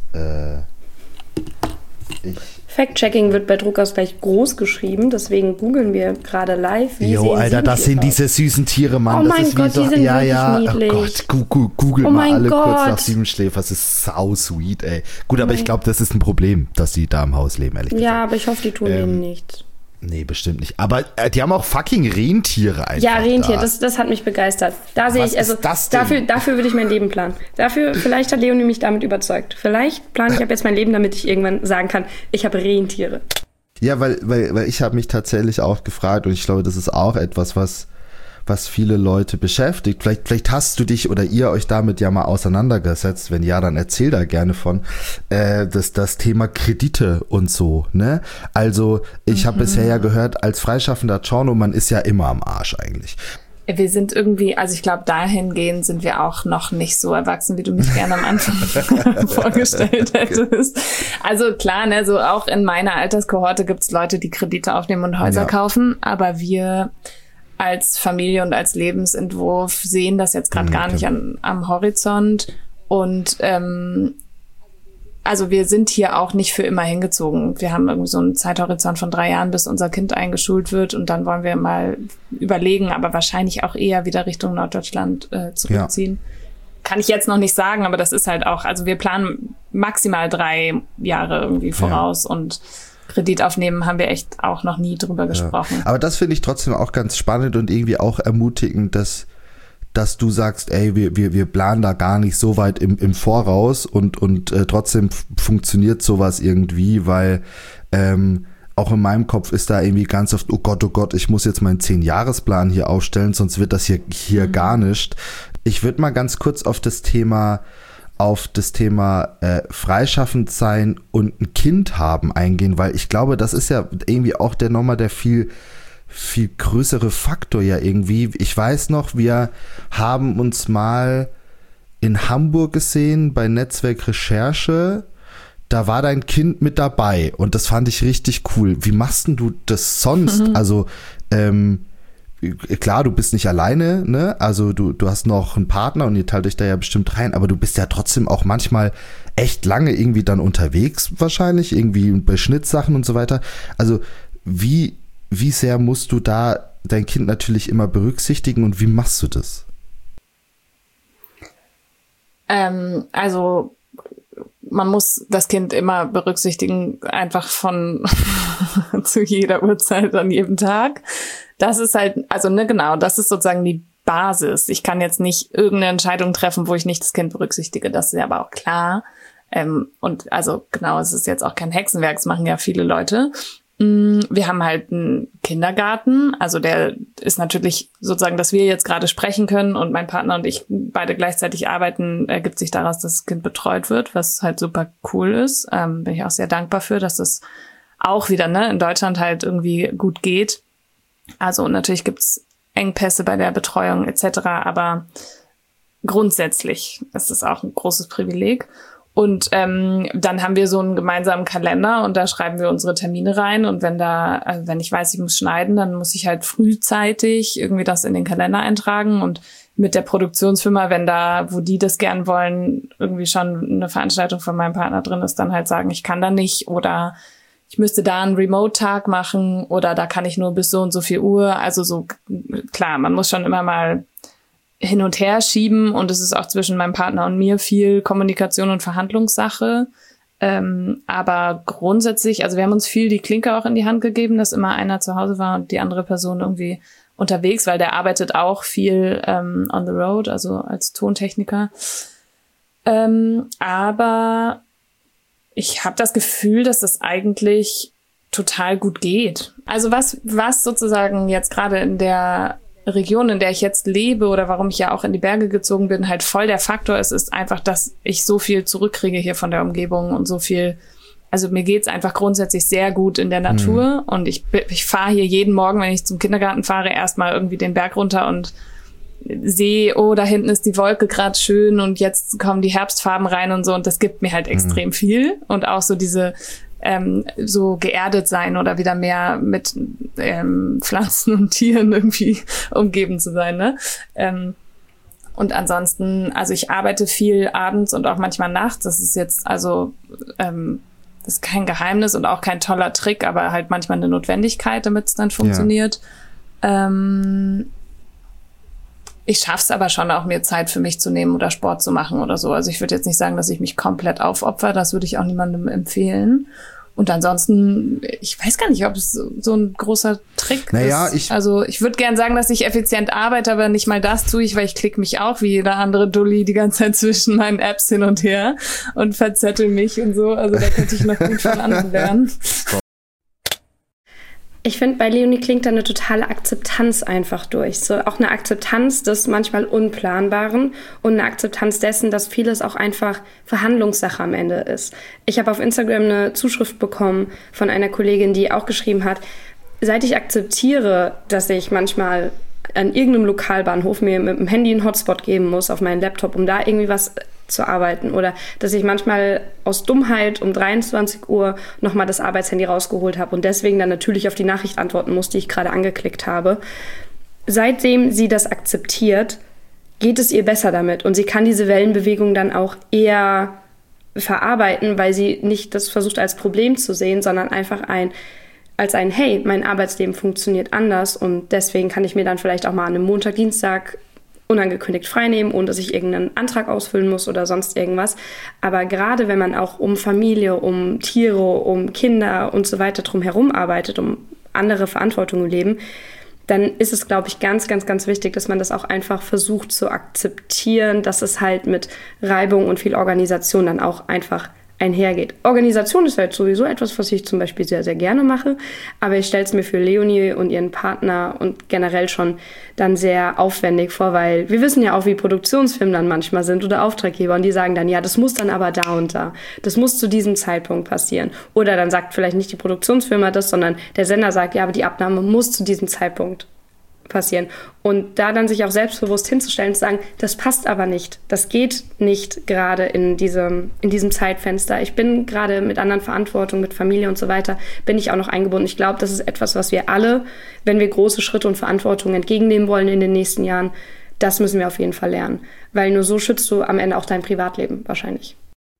Fact-Checking wird bei Druckausgleich groß geschrieben, deswegen googeln wir gerade live. Alter, das sind diese süßen Tiere, Mann. Oh mein Gott, die sind wirklich niedlich. Oh Gott, google mal alle kurz nach 7 Schläfer. Das ist sau sweet, ey. Gut, aber ich glaube, das ist ein Problem, dass die da im Haus leben, ehrlich gesagt. Ja, aber ich hoffe, die tun denen nichts. Nee, bestimmt nicht. Aber die haben auch fucking Rentiere einfach. Ja, Rentier, das hat mich begeistert. Da sehe ich, also dafür würde ich mein Leben planen. Vielleicht hat Leonie mich damit überzeugt. Vielleicht plane ich ab jetzt mein Leben, damit ich irgendwann sagen kann, ich habe Rentiere. Ja, weil ich habe mich tatsächlich auch gefragt und ich glaube, das ist auch etwas, was viele Leute beschäftigt. Vielleicht hast du dich oder ihr euch damit ja mal auseinandergesetzt. Wenn ja, dann erzähl da gerne von. Das Thema Kredite und so, ne? Also, ich habe bisher ja gehört, als freischaffender Giorno, man ist ja immer am Arsch eigentlich. Wir sind irgendwie, also ich glaube, dahingehend sind wir auch noch nicht so erwachsen, wie du mich gerne am Anfang vorgestellt hättest. Also klar, ne, so auch in meiner Alterskohorte gibt's Leute, die Kredite aufnehmen und Häuser kaufen, aber wir als Familie und als Lebensentwurf sehen das jetzt gerade gar nicht am Horizont. Und also wir sind hier auch nicht für immer hingezogen. Wir haben irgendwie so einen Zeithorizont von 3 Jahren, bis unser Kind eingeschult wird. Und dann wollen wir mal überlegen, aber wahrscheinlich auch eher wieder Richtung Norddeutschland zurückziehen. Ja. Kann ich jetzt noch nicht sagen, aber das ist halt auch, also wir planen maximal 3 Jahre irgendwie voraus und Kredit aufnehmen haben wir echt auch noch nie drüber gesprochen. Aber das finde ich trotzdem auch ganz spannend und irgendwie auch ermutigend, dass du sagst, ey, wir planen da gar nicht so weit im Voraus und trotzdem funktioniert sowas irgendwie, weil auch in meinem Kopf ist da irgendwie ganz oft, oh Gott, ich muss jetzt meinen 10-Jahresplan hier aufstellen, sonst wird das hier gar nicht. Ich würde mal ganz kurz auf das Thema freischaffend sein und ein Kind haben eingehen, weil ich glaube, das ist ja irgendwie auch nochmal der viel größere Faktor ja irgendwie. Ich weiß noch, wir haben uns mal in Hamburg gesehen bei Netzwerk Recherche. Da war dein Kind mit dabei und das fand ich richtig cool. Wie machst denn du das sonst? Also klar, du bist nicht alleine, ne? Also du hast noch einen Partner und ihr teilt euch da ja bestimmt rein, aber du bist ja trotzdem auch manchmal echt lange irgendwie dann unterwegs wahrscheinlich, irgendwie bei Schnittsachen und so weiter. Also wie sehr musst du da dein Kind natürlich immer berücksichtigen und wie machst du das? Also man muss das Kind immer berücksichtigen, einfach von zu jeder Uhrzeit an jedem Tag. Das ist halt, also ne, genau, das ist sozusagen die Basis. Ich kann jetzt nicht irgendeine Entscheidung treffen, wo ich nicht das Kind berücksichtige. Das ist ja aber auch klar. Und also genau, es ist jetzt auch kein Hexenwerk, das machen ja viele Leute. Wir haben halt einen Kindergarten, also der ist natürlich sozusagen, dass wir jetzt gerade sprechen können und mein Partner und ich beide gleichzeitig arbeiten, ergibt sich daraus, dass das Kind betreut wird, was halt super cool ist. Bin ich auch sehr dankbar für, dass das auch wieder in Deutschland halt irgendwie gut geht. Also und natürlich gibt's Engpässe bei der Betreuung etc. Aber grundsätzlich ist es auch ein großes Privileg. Und dann haben wir so einen gemeinsamen Kalender und da schreiben wir unsere Termine rein. Und wenn ich weiß, ich muss schneiden, dann muss ich halt frühzeitig irgendwie das in den Kalender eintragen. Und mit der Produktionsfirma, wo die das gern wollen, irgendwie schon eine Veranstaltung von meinem Partner drin ist, dann halt sagen, ich kann da nicht oder ich müsste da einen Remote-Tag machen oder da kann ich nur bis so und so viel Uhr. Also so, klar, man muss schon immer mal hin und her schieben und es ist auch zwischen meinem Partner und mir viel Kommunikation und Verhandlungssache. Aber grundsätzlich, also wir haben uns viel die Klinke auch in die Hand gegeben, dass immer einer zu Hause war und die andere Person irgendwie unterwegs, weil der arbeitet auch viel on the road, also als Tontechniker. Aber ich habe das Gefühl, dass das eigentlich total gut geht. Also was sozusagen jetzt gerade in der Region, in der ich jetzt lebe oder warum ich ja auch in die Berge gezogen bin, halt voll der Faktor ist einfach, dass ich so viel zurückkriege hier von der Umgebung und so viel, also mir geht's einfach grundsätzlich sehr gut in der Natur und ich fahre hier jeden Morgen, wenn ich zum Kindergarten fahre, erstmal irgendwie den Berg runter und sehe, oh, da hinten ist die Wolke gerade schön und jetzt kommen die Herbstfarben rein und so und das gibt mir halt extrem viel und auch so diese so geerdet sein oder wieder mehr mit Pflanzen und Tieren irgendwie umgeben zu sein, ne? Und ansonsten, also ich arbeite viel abends und auch manchmal nachts. Das ist jetzt, also das ist kein Geheimnis und auch kein toller Trick, aber halt manchmal eine Notwendigkeit, damit es dann funktioniert. Ja. Ich schaff's aber schon auch, mir Zeit für mich zu nehmen oder Sport zu machen oder so. Also ich würde jetzt nicht sagen, dass ich mich komplett aufopfer. Das würde ich auch niemandem empfehlen. Und ansonsten, ich weiß gar nicht, ob es so ein großer Trick ist. Also ich würde gern sagen, dass ich effizient arbeite, aber nicht mal das tue ich, weil ich klicke mich auch wie jeder andere Dulli die ganze Zeit zwischen meinen Apps hin und her und verzettel mich und so. Also da könnte ich noch gut von anderen lernen. Ich finde, bei Leonie klingt da eine totale Akzeptanz einfach durch. So auch eine Akzeptanz des manchmal Unplanbaren und eine Akzeptanz dessen, dass vieles auch einfach Verhandlungssache am Ende ist. Ich habe auf Instagram eine Zuschrift bekommen von einer Kollegin, die auch geschrieben hat, seit ich akzeptiere, dass ich manchmal an irgendeinem Lokalbahnhof mir mit dem Handy einen Hotspot geben muss auf meinen Laptop, um da irgendwie was zu arbeiten oder dass ich manchmal aus Dummheit um 23 Uhr nochmal das Arbeitshandy rausgeholt habe und deswegen dann natürlich auf die Nachricht antworten muss, die ich gerade angeklickt habe. Seitdem sie das akzeptiert, geht es ihr besser damit und sie kann diese Wellenbewegung dann auch eher verarbeiten, weil sie nicht das versucht als Problem zu sehen, sondern einfach hey, mein Arbeitsleben funktioniert anders und deswegen kann ich mir dann vielleicht auch mal an einem Montag, Dienstag unangekündigt freinehmen, ohne dass ich irgendeinen Antrag ausfüllen muss oder sonst irgendwas. Aber gerade wenn man auch um Familie, um Tiere, um Kinder und so weiter drumherum arbeitet, um andere Verantwortung im Leben, dann ist es, glaube ich, ganz, ganz, ganz wichtig, dass man das auch einfach versucht zu akzeptieren, dass es halt mit Reibung und viel Organisation dann auch einfach einhergeht. Organisation ist halt sowieso etwas, was ich zum Beispiel sehr, sehr gerne mache, aber ich stelle es mir für Leonie und ihren Partner und generell schon dann sehr aufwendig vor, weil wir wissen ja auch, wie Produktionsfirmen dann manchmal sind oder Auftraggeber und die sagen dann, ja, das muss dann aber da und da. Das muss zu diesem Zeitpunkt passieren. Oder dann sagt vielleicht nicht die Produktionsfirma das, sondern der Sender sagt, ja, aber die Abnahme muss zu diesem Zeitpunkt passieren. Und da dann sich auch selbstbewusst hinzustellen und zu sagen, das passt aber nicht. Das geht nicht gerade in diesem Zeitfenster. Ich bin gerade mit anderen Verantwortungen, mit Familie und so weiter, bin ich auch noch eingebunden. Ich glaube, das ist etwas, was wir alle, wenn wir große Schritte und Verantwortung entgegennehmen wollen in den nächsten Jahren, das müssen wir auf jeden Fall lernen. Weil nur so schützt du am Ende auch dein Privatleben wahrscheinlich.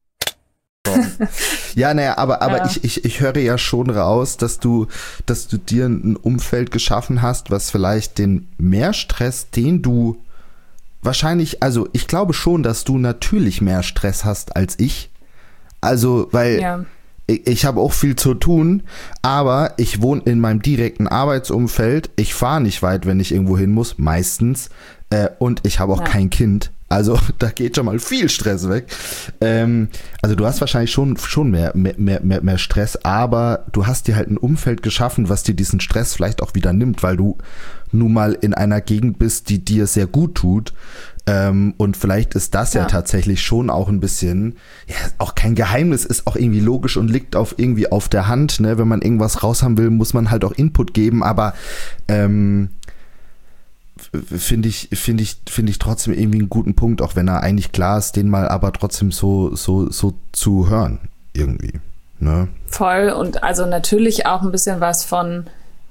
Ja, naja, aber ja. Ich höre ja schon raus, dass du dir ein Umfeld geschaffen hast, was vielleicht den Mehrstress, den du wahrscheinlich, also ich glaube schon, dass du natürlich mehr Stress hast als ich. Also, weil ich habe auch viel zu tun, aber ich wohne in meinem direkten Arbeitsumfeld. Ich fahre nicht weit, wenn ich irgendwo hin muss, meistens. Und ich habe auch kein Kind. Also da geht schon mal viel Stress weg. Also du hast wahrscheinlich schon mehr Stress, aber du hast dir halt ein Umfeld geschaffen, was dir diesen Stress vielleicht auch wieder nimmt, weil du nun mal in einer Gegend bist, die dir sehr gut tut. Und vielleicht ist das ja tatsächlich schon auch ein bisschen, auch kein Geheimnis, ist auch irgendwie logisch und liegt irgendwie auf der Hand. Ne? Wenn man irgendwas raushaben will, muss man halt auch Input geben, aber finde ich trotzdem irgendwie einen guten Punkt, auch wenn er eigentlich klar ist, den mal aber trotzdem so zu hören irgendwie. Ne? Voll, und also natürlich auch ein bisschen was von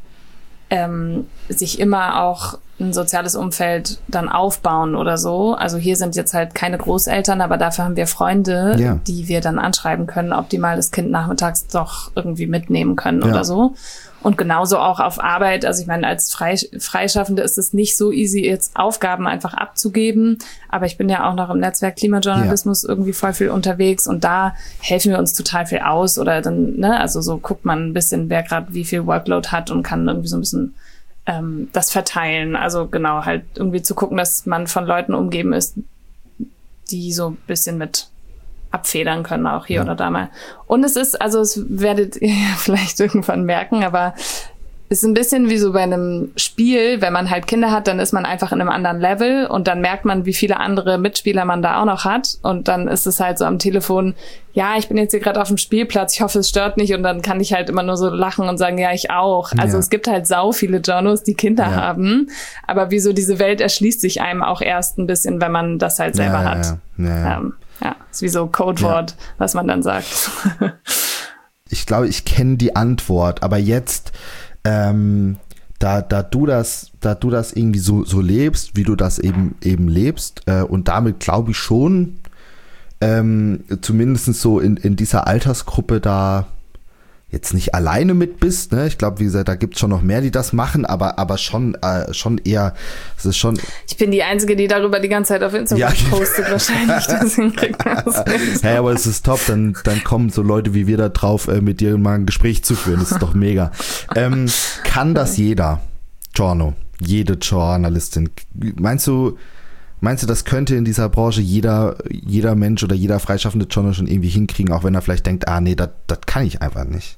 sich immer auch ein soziales Umfeld dann aufbauen oder so. Also hier sind jetzt halt keine Großeltern, aber dafür haben wir Freunde, die wir dann anschreiben können, ob die mal das Kind nachmittags doch irgendwie mitnehmen können oder so. Und genauso auch auf Arbeit. Also ich meine, als Freischaffende ist es nicht so easy, jetzt Aufgaben einfach abzugeben. Aber ich bin ja auch noch im Netzwerk Klimajournalismus irgendwie voll viel unterwegs und da helfen wir uns total viel aus. Oder dann, ne, also so guckt man ein bisschen, wer gerade wie viel Workload hat und kann irgendwie so ein bisschen das verteilen. Also genau, halt irgendwie zu gucken, dass man von Leuten umgeben ist, die so ein bisschen mit abfedern können, auch hier oder da mal. Und es ist, also es werdet ihr ja vielleicht irgendwann merken, aber es ist ein bisschen wie so bei einem Spiel, wenn man halt Kinder hat, dann ist man einfach in einem anderen Level und dann merkt man, wie viele andere Mitspieler man da auch noch hat und dann ist es halt so am Telefon, ja, ich bin jetzt hier gerade auf dem Spielplatz, ich hoffe, es stört nicht und dann kann ich halt immer nur so lachen und sagen, ja, ich auch. Also es gibt halt sau viele Journos, die Kinder haben, aber wieso diese Welt erschließt sich einem auch erst ein bisschen, wenn man das halt selber hat. Ja, ist wie so Codewort, was man dann sagt. Ich glaube, ich kenne die Antwort, aber jetzt da du das irgendwie so lebst, wie du das eben lebst und damit glaube ich schon zumindest so in dieser Altersgruppe da jetzt nicht alleine mit bist, ne? Ich glaube, wie gesagt, da gibt's schon noch mehr, die das machen, aber schon eher, es ist schon. Ich bin die Einzige, die darüber die ganze Zeit auf Instagram postet, wahrscheinlich, deswegen kriegt man das nicht. Hey, aber es ist top, dann kommen so Leute wie wir da drauf, mit dir mal ein Gespräch zu führen, das ist doch mega. Kann das jeder, Giorno, jede Journalistin? Meinst du, das könnte in dieser Branche jeder Mensch oder jeder freischaffende Journal schon irgendwie hinkriegen, auch wenn er vielleicht denkt, nee, das kann ich einfach nicht?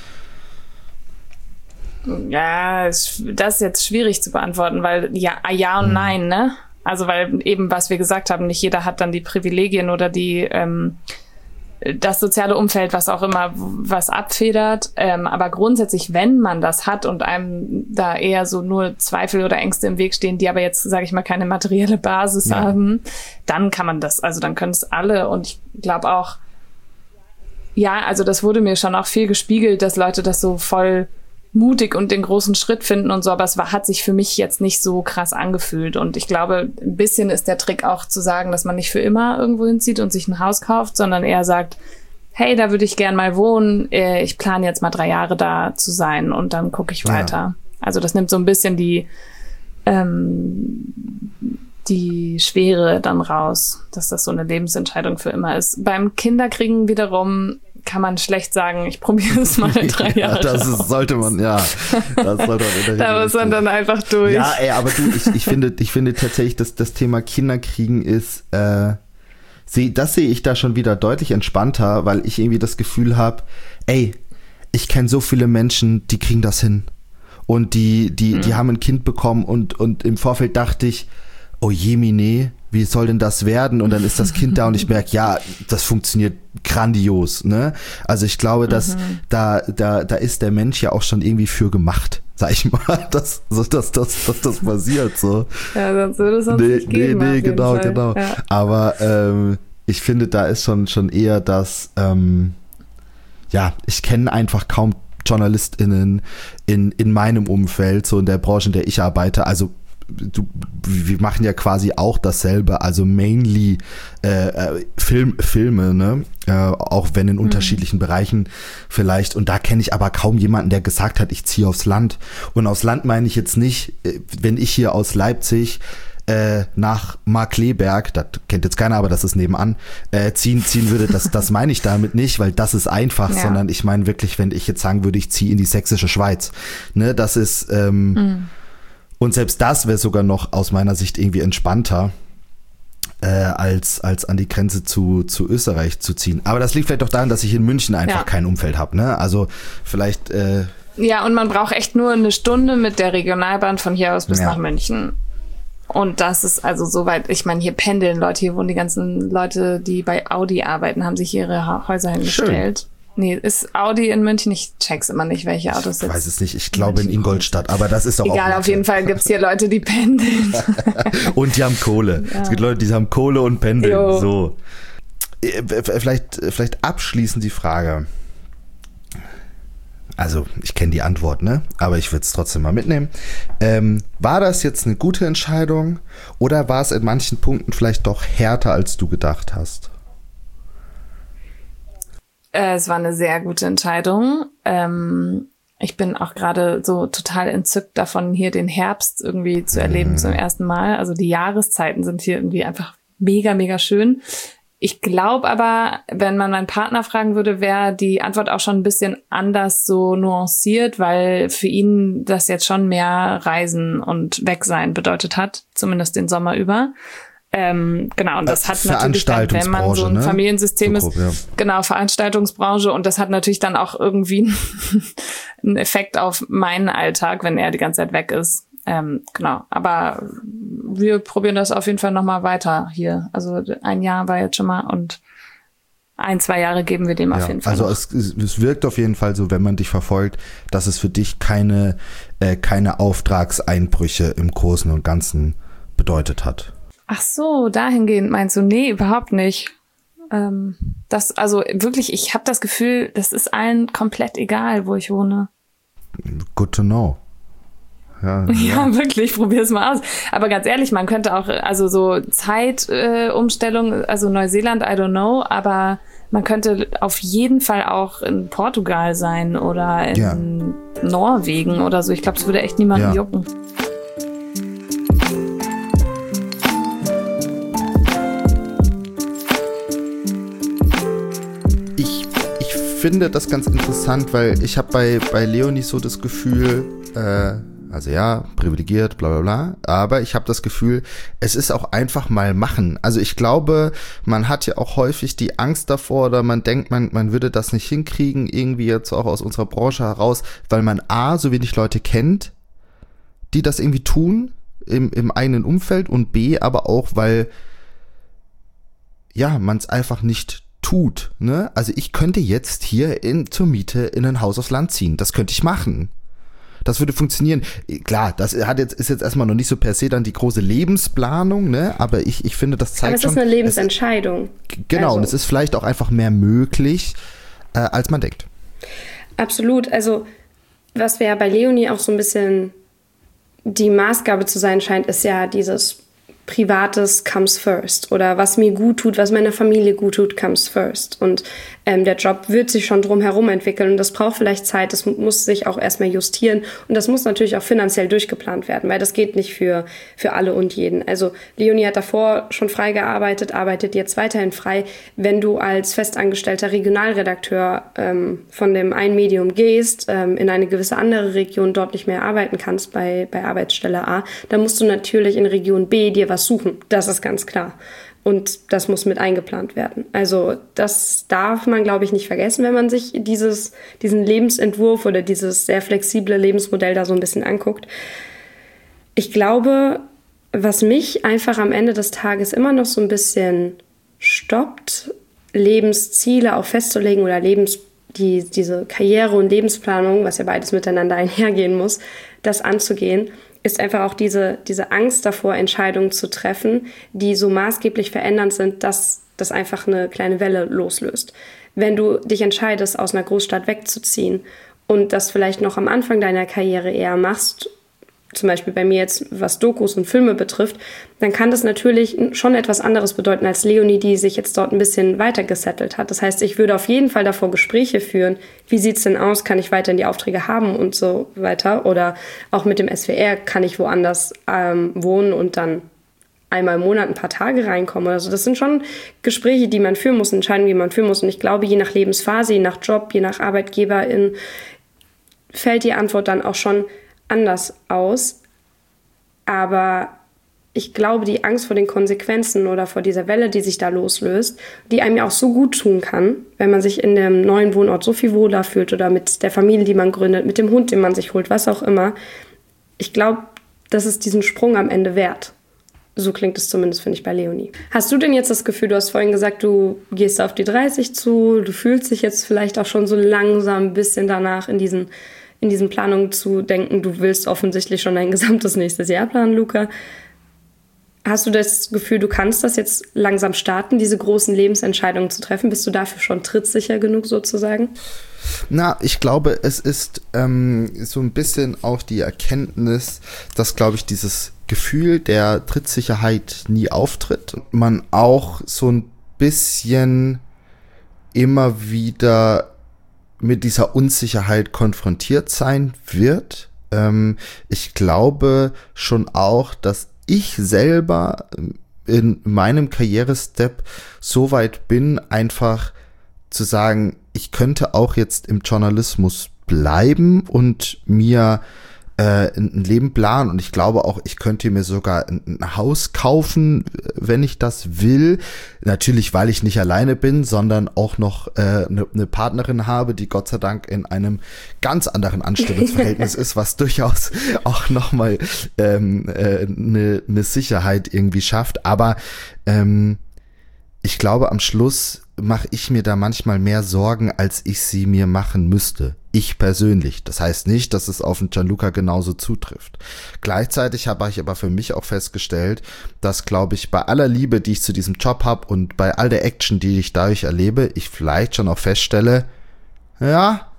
Ja, das ist jetzt schwierig zu beantworten, weil ja und nein, ne? Also weil eben, was wir gesagt haben, nicht jeder hat dann die Privilegien oder die das soziale Umfeld, was auch immer, was abfedert. Aber grundsätzlich, wenn man das hat und einem da eher so nur Zweifel oder Ängste im Weg stehen, die aber jetzt, sage ich mal, keine materielle Basis haben, dann kann man das, also dann können es alle. Und ich glaube auch, ja, also das wurde mir schon auch viel gespiegelt, dass Leute das so voll mutig und den großen Schritt finden und so, aber es hat sich für mich jetzt nicht so krass angefühlt und ich glaube, ein bisschen ist der Trick auch zu sagen, dass man nicht für immer irgendwo hinzieht und sich ein Haus kauft, sondern eher sagt, hey, da würde ich gern mal wohnen, ich plane jetzt mal 3 Jahre da zu sein und dann gucke ich weiter. Also das nimmt so ein bisschen die Schwere dann raus, dass das so eine Lebensentscheidung für immer ist. Beim Kinderkriegen wiederum kann man schlecht sagen, ich probiere es mal 3 Jahre. Das sollte man, da muss man dann einfach durch. Ja, aber du, ich finde tatsächlich, dass das Thema Kinderkriegen ist, das sehe ich da schon wieder deutlich entspannter, weil ich irgendwie das Gefühl habe, ich kenne so viele Menschen, die kriegen das hin. Und die haben ein Kind bekommen und im Vorfeld dachte ich, oh jemine, wie soll denn das werden? Und dann ist das Kind da und ich merke, ja, das funktioniert grandios, ne? Also ich glaube, dass da ist der Mensch ja auch schon irgendwie für gemacht, sag ich mal, dass das passiert, so. Ja, sonst würde es uns nicht geben. Nee, genau. Ja. Aber ich finde, da ist schon eher das, ich kenne einfach kaum JournalistInnen in meinem Umfeld, so in der Branche, in der ich arbeite, also wir machen ja quasi auch dasselbe, also mainly Filme, ne? Auch wenn in unterschiedlichen Bereichen vielleicht. Und da kenne ich aber kaum jemanden, der gesagt hat, ich ziehe aufs Land. Und aufs Land meine ich jetzt nicht, wenn ich hier aus Leipzig nach Markkleeberg, das kennt jetzt keiner, aber das ist nebenan, ziehen würde, das meine ich damit nicht, weil das ist einfach, sondern ich meine wirklich, wenn ich jetzt sagen würde, ich ziehe in die sächsische Schweiz. Ne? Das ist und selbst das wäre sogar noch aus meiner Sicht irgendwie entspannter, als an die Grenze zu Österreich zu ziehen. Aber das liegt vielleicht auch daran, dass ich in München einfach kein Umfeld habe. Ne? Also vielleicht... Ja, und man braucht echt nur 1 Stunde mit der Regionalbahn von hier aus bis nach München. Und das ist also soweit, ich meine, hier pendeln Leute, hier wohnen die ganzen Leute, die bei Audi arbeiten, haben sich ihre Häuser hingestellt. Nee, ist Audi in München? Ich check's immer nicht, welche Autos sind. Ich weiß es nicht. Ich glaube in Ingolstadt, aber das ist doch auch... Egal, auf jeden Fall gibt's hier Leute, die pendeln. Und die haben Kohle. Ja. Es gibt Leute, die haben Kohle und pendeln. Jo. So. Vielleicht abschließend die Frage. Also, ich kenne die Antwort, ne? Aber ich würde es trotzdem mal mitnehmen. War das jetzt eine gute Entscheidung oder war es in manchen Punkten vielleicht doch härter, als du gedacht hast? Es war eine sehr gute Entscheidung. Ich bin auch gerade so total entzückt davon, hier den Herbst irgendwie zu erleben zum ersten Mal. Also die Jahreszeiten sind hier irgendwie einfach mega, mega schön. Ich glaube aber, wenn man meinen Partner fragen würde, wäre die Antwort auch schon ein bisschen anders so nuanciert, weil für ihn das jetzt schon mehr Reisen und Wegsein bedeutet hat, zumindest den Sommer über. Genau, und das hat natürlich dann, wenn man so ein Familiensystem ist, genau, Veranstaltungsbranche, und das hat natürlich dann auch irgendwie einen Effekt auf meinen Alltag, wenn er die ganze Zeit weg ist. Genau, aber wir probieren das auf jeden Fall nochmal weiter hier. Also 1 Jahr war jetzt schon mal und 1-2 Jahre geben wir dem auf jeden Fall. Also es wirkt auf jeden Fall so, wenn man dich verfolgt, dass es für dich keine Auftragseinbrüche im Großen und Ganzen bedeutet hat. Ach so, dahingehend meinst du? Nee, überhaupt nicht. Also wirklich, ich habe das Gefühl, das ist allen komplett egal, wo ich wohne. Good to know. Ja, wirklich, probier's mal aus. Aber ganz ehrlich, man könnte auch, also so Zeitumstellung, also Neuseeland, I don't know, aber man könnte auf jeden Fall auch in Portugal sein oder in Norwegen oder so. Ich glaube, es würde echt niemanden jucken. Ich finde das ganz interessant, weil ich habe bei Leonie so das Gefühl, also ja, privilegiert, bla bla bla, aber ich habe das Gefühl, es ist auch einfach mal machen. Also ich glaube, man hat ja auch häufig die Angst davor oder man denkt, man würde das nicht hinkriegen, irgendwie jetzt auch aus unserer Branche heraus, weil man A, so wenig Leute kennt, die das irgendwie tun im eigenen Umfeld, und B, aber auch, weil ja, man es einfach nicht tut. Ne? Also ich könnte jetzt hier zur Miete in ein Haus aufs Land ziehen. Das könnte ich machen. Das würde funktionieren. Klar, das ist jetzt erstmal noch nicht so per se dann die große Lebensplanung, ne? Aber ich finde, das zeigt schon... Aber es ist eine Lebensentscheidung. Genau, also. Und es ist vielleicht auch einfach mehr möglich, als man denkt. Absolut. Also was wir ja bei Leonie auch so ein bisschen die Maßgabe zu sein scheint, ist ja dieses Privates comes first, oder was mir gut tut, was meiner Familie gut tut, comes first. Und der Job wird sich schon drum herum entwickeln und das braucht vielleicht Zeit, das muss sich auch erstmal justieren und das muss natürlich auch finanziell durchgeplant werden, weil das geht nicht für alle und jeden. Also Leonie hat davor schon frei gearbeitet, arbeitet jetzt weiterhin frei. Wenn du als festangestellter Regionalredakteur von dem einen Medium gehst, in eine gewisse andere Region dort nicht mehr arbeiten kannst bei Arbeitsstelle A, dann musst du natürlich in Region B dir was suchen. Das ist ganz klar. Und das muss mit eingeplant werden. Also das darf man, glaube ich, nicht vergessen, wenn man sich diesen Lebensentwurf oder dieses sehr flexible Lebensmodell da so ein bisschen anguckt. Ich glaube, was mich einfach am Ende des Tages immer noch so ein bisschen stoppt, Lebensziele auch festzulegen oder diese Karriere- und Lebensplanung, was ja beides miteinander einhergehen muss, das anzugehen, ist einfach auch diese Angst davor, Entscheidungen zu treffen, die so maßgeblich verändernd sind, dass das einfach eine kleine Welle loslöst. Wenn du dich entscheidest, aus einer Großstadt wegzuziehen und das vielleicht noch am Anfang deiner Karriere eher machst, zum Beispiel bei mir jetzt, was Dokus und Filme betrifft, dann kann das natürlich schon etwas anderes bedeuten als Leonie, die sich jetzt dort ein bisschen weiter gesettelt hat. Das heißt, ich würde auf jeden Fall davor Gespräche führen, wie sieht's denn aus, kann ich weiterhin die Aufträge haben und so weiter. Oder auch mit dem SWR kann ich woanders wohnen und dann einmal im Monat ein paar Tage reinkommen oder so. Das sind schon Gespräche, die man führen muss, Entscheidungen, die man führen muss. Und ich glaube, je nach Lebensphase, je nach Job, je nach Arbeitgeberin fällt die Antwort dann auch schon anders aus, aber ich glaube, die Angst vor den Konsequenzen oder vor dieser Welle, die sich da loslöst, die einem ja auch so gut tun kann, wenn man sich in dem neuen Wohnort so viel wohler fühlt oder mit der Familie, die man gründet, mit dem Hund, den man sich holt, was auch immer. Ich glaube, das ist diesen Sprung am Ende wert. So klingt es zumindest, finde ich, bei Leonie. Hast du denn jetzt das Gefühl, du hast vorhin gesagt, du gehst auf die 30 zu, du fühlst dich jetzt vielleicht auch schon so langsam ein bisschen danach in diesen Planungen zu denken, du willst offensichtlich schon dein gesamtes nächstes Jahr planen, Luca. Hast du das Gefühl, du kannst das jetzt langsam starten, diese großen Lebensentscheidungen zu treffen? Bist du dafür schon trittsicher genug sozusagen? Na, ich glaube, es ist so ein bisschen auch die Erkenntnis, dass, glaube ich, dieses Gefühl der Trittsicherheit nie auftritt. Man auch so ein bisschen immer wieder mit dieser Unsicherheit konfrontiert sein wird. Ich glaube schon auch, dass ich selber in meinem Karrierestep so weit bin, einfach zu sagen, ich könnte auch jetzt im Journalismus bleiben und mir ein Leben planen, und ich glaube auch, ich könnte mir sogar ein Haus kaufen, wenn ich das will. Natürlich, weil ich nicht alleine bin, sondern auch noch eine Partnerin habe, die Gott sei Dank in einem ganz anderen Anstellungsverhältnis ist, was durchaus auch nochmal eine Sicherheit irgendwie schafft. Aber ich glaube, am Schluss mache ich mir da manchmal mehr Sorgen, als ich sie mir machen müsste. Ich persönlich. Das heißt nicht, dass es auf den Gianluca genauso zutrifft. Gleichzeitig habe ich aber für mich auch festgestellt, dass, glaube ich, bei aller Liebe, die ich zu diesem Job habe und bei all der Action, die ich dadurch erlebe, ich vielleicht schon auch feststelle, ja,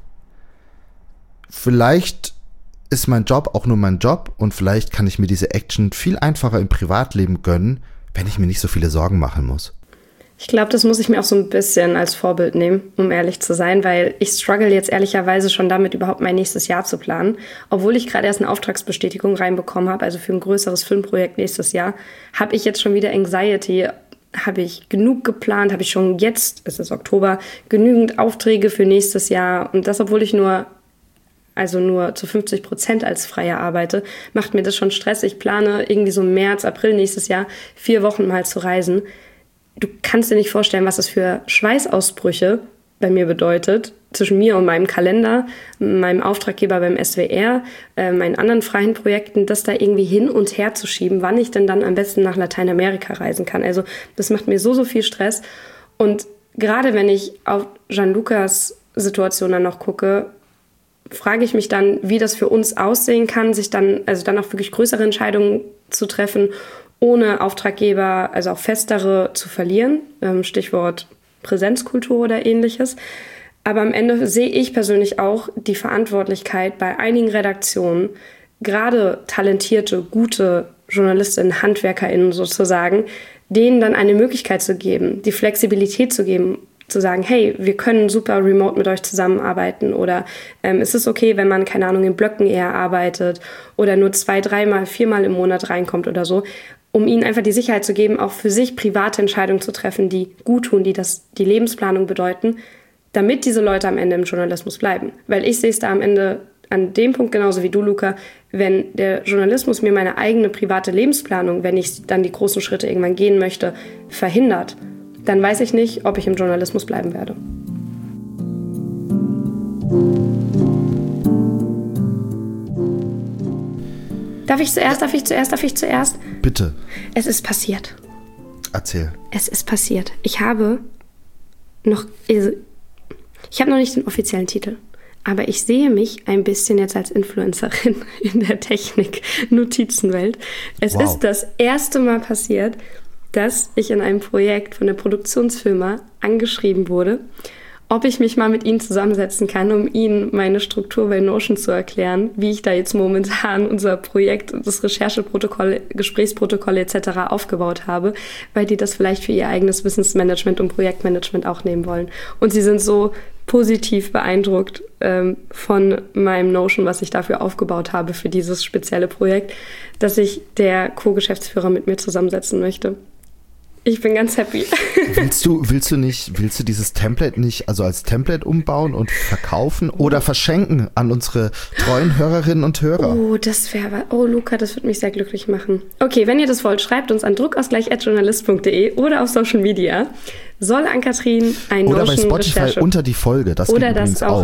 vielleicht ist mein Job auch nur mein Job und vielleicht kann ich mir diese Action viel einfacher im Privatleben gönnen, wenn ich mir nicht so viele Sorgen machen muss. Ich glaube, das muss ich mir auch so ein bisschen als Vorbild nehmen, um ehrlich zu sein, weil ich struggle jetzt ehrlicherweise schon damit, überhaupt mein nächstes Jahr zu planen. Obwohl ich gerade erst eine Auftragsbestätigung reinbekommen habe, also für ein größeres Filmprojekt nächstes Jahr, habe ich jetzt schon wieder Anxiety. Habe ich genug geplant? Habe ich schon jetzt, es ist Oktober, genügend Aufträge für nächstes Jahr? Und das, obwohl ich nur zu 50% als Freier arbeite, macht mir das schon Stress. Ich plane irgendwie so März, April nächstes Jahr 4 Wochen mal zu reisen. Du kannst dir nicht vorstellen, was das für Schweißausbrüche bei mir bedeutet, zwischen mir und meinem Kalender, meinem Auftraggeber beim SWR, meinen anderen freien Projekten, das da irgendwie hin und her zu schieben, wann ich denn dann am besten nach Lateinamerika reisen kann. Also das macht mir so viel Stress. Und gerade wenn ich auf Gianlucas Situation dann noch gucke, frage ich mich dann, wie das für uns aussehen kann, sich dann auch wirklich größere Entscheidungen zu treffen, ohne Auftraggeber, also auch festere zu verlieren, Stichwort Präsenzkultur oder ähnliches. Aber am Ende sehe ich persönlich auch die Verantwortlichkeit bei einigen Redaktionen, gerade talentierte, gute JournalistInnen, HandwerkerInnen sozusagen, denen dann eine Möglichkeit zu geben, die Flexibilität zu geben, zu sagen, hey, wir können super remote mit euch zusammenarbeiten oder ist es okay, wenn man, keine Ahnung, in Blöcken eher arbeitet oder nur 2, 3-mal, 4-mal im Monat reinkommt oder so, um ihnen einfach die Sicherheit zu geben, auch für sich private Entscheidungen zu treffen, die gut tun, die die Lebensplanung bedeuten, damit diese Leute am Ende im Journalismus bleiben. Weil ich sehe es da am Ende an dem Punkt genauso wie du, Luca, wenn der Journalismus mir meine eigene private Lebensplanung, wenn ich dann die großen Schritte irgendwann gehen möchte, verhindert, dann weiß ich nicht, ob ich im Journalismus bleiben werde. Darf ich zuerst? Bitte. Es ist passiert. Erzähl. Es ist passiert. Ich habe noch nicht den offiziellen Titel, aber ich sehe mich ein bisschen jetzt als Influencerin in der Technik-Notizenwelt. Es ist das erste Mal passiert, dass ich in einem Projekt von der Produktionsfirma angeschrieben wurde, ob ich mich mal mit ihnen zusammensetzen kann, um ihnen meine Struktur bei Notion zu erklären, wie ich da jetzt momentan unser Projekt, das Rechercheprotokoll, Gesprächsprotokoll etc. aufgebaut habe, weil die das vielleicht für ihr eigenes Wissensmanagement und Projektmanagement auch nehmen wollen. Und sie sind so positiv beeindruckt von meinem Notion, was ich dafür aufgebaut habe für dieses spezielle Projekt, dass sich der Co-Geschäftsführer mit mir zusammensetzen möchte. Ich bin ganz happy. Willst du dieses Template nicht also als Template umbauen und verkaufen oder verschenken an unsere treuen Hörerinnen und Hörer? Oh, Luca, das würde mich sehr glücklich machen. Okay, wenn ihr das wollt, schreibt uns an druckausgleich@journalist.de oder auf Social Media. Soll Ann-Kathrin ein Oder bei Spotify Notion-Recherche unter die Folge, das geht übrigens auch.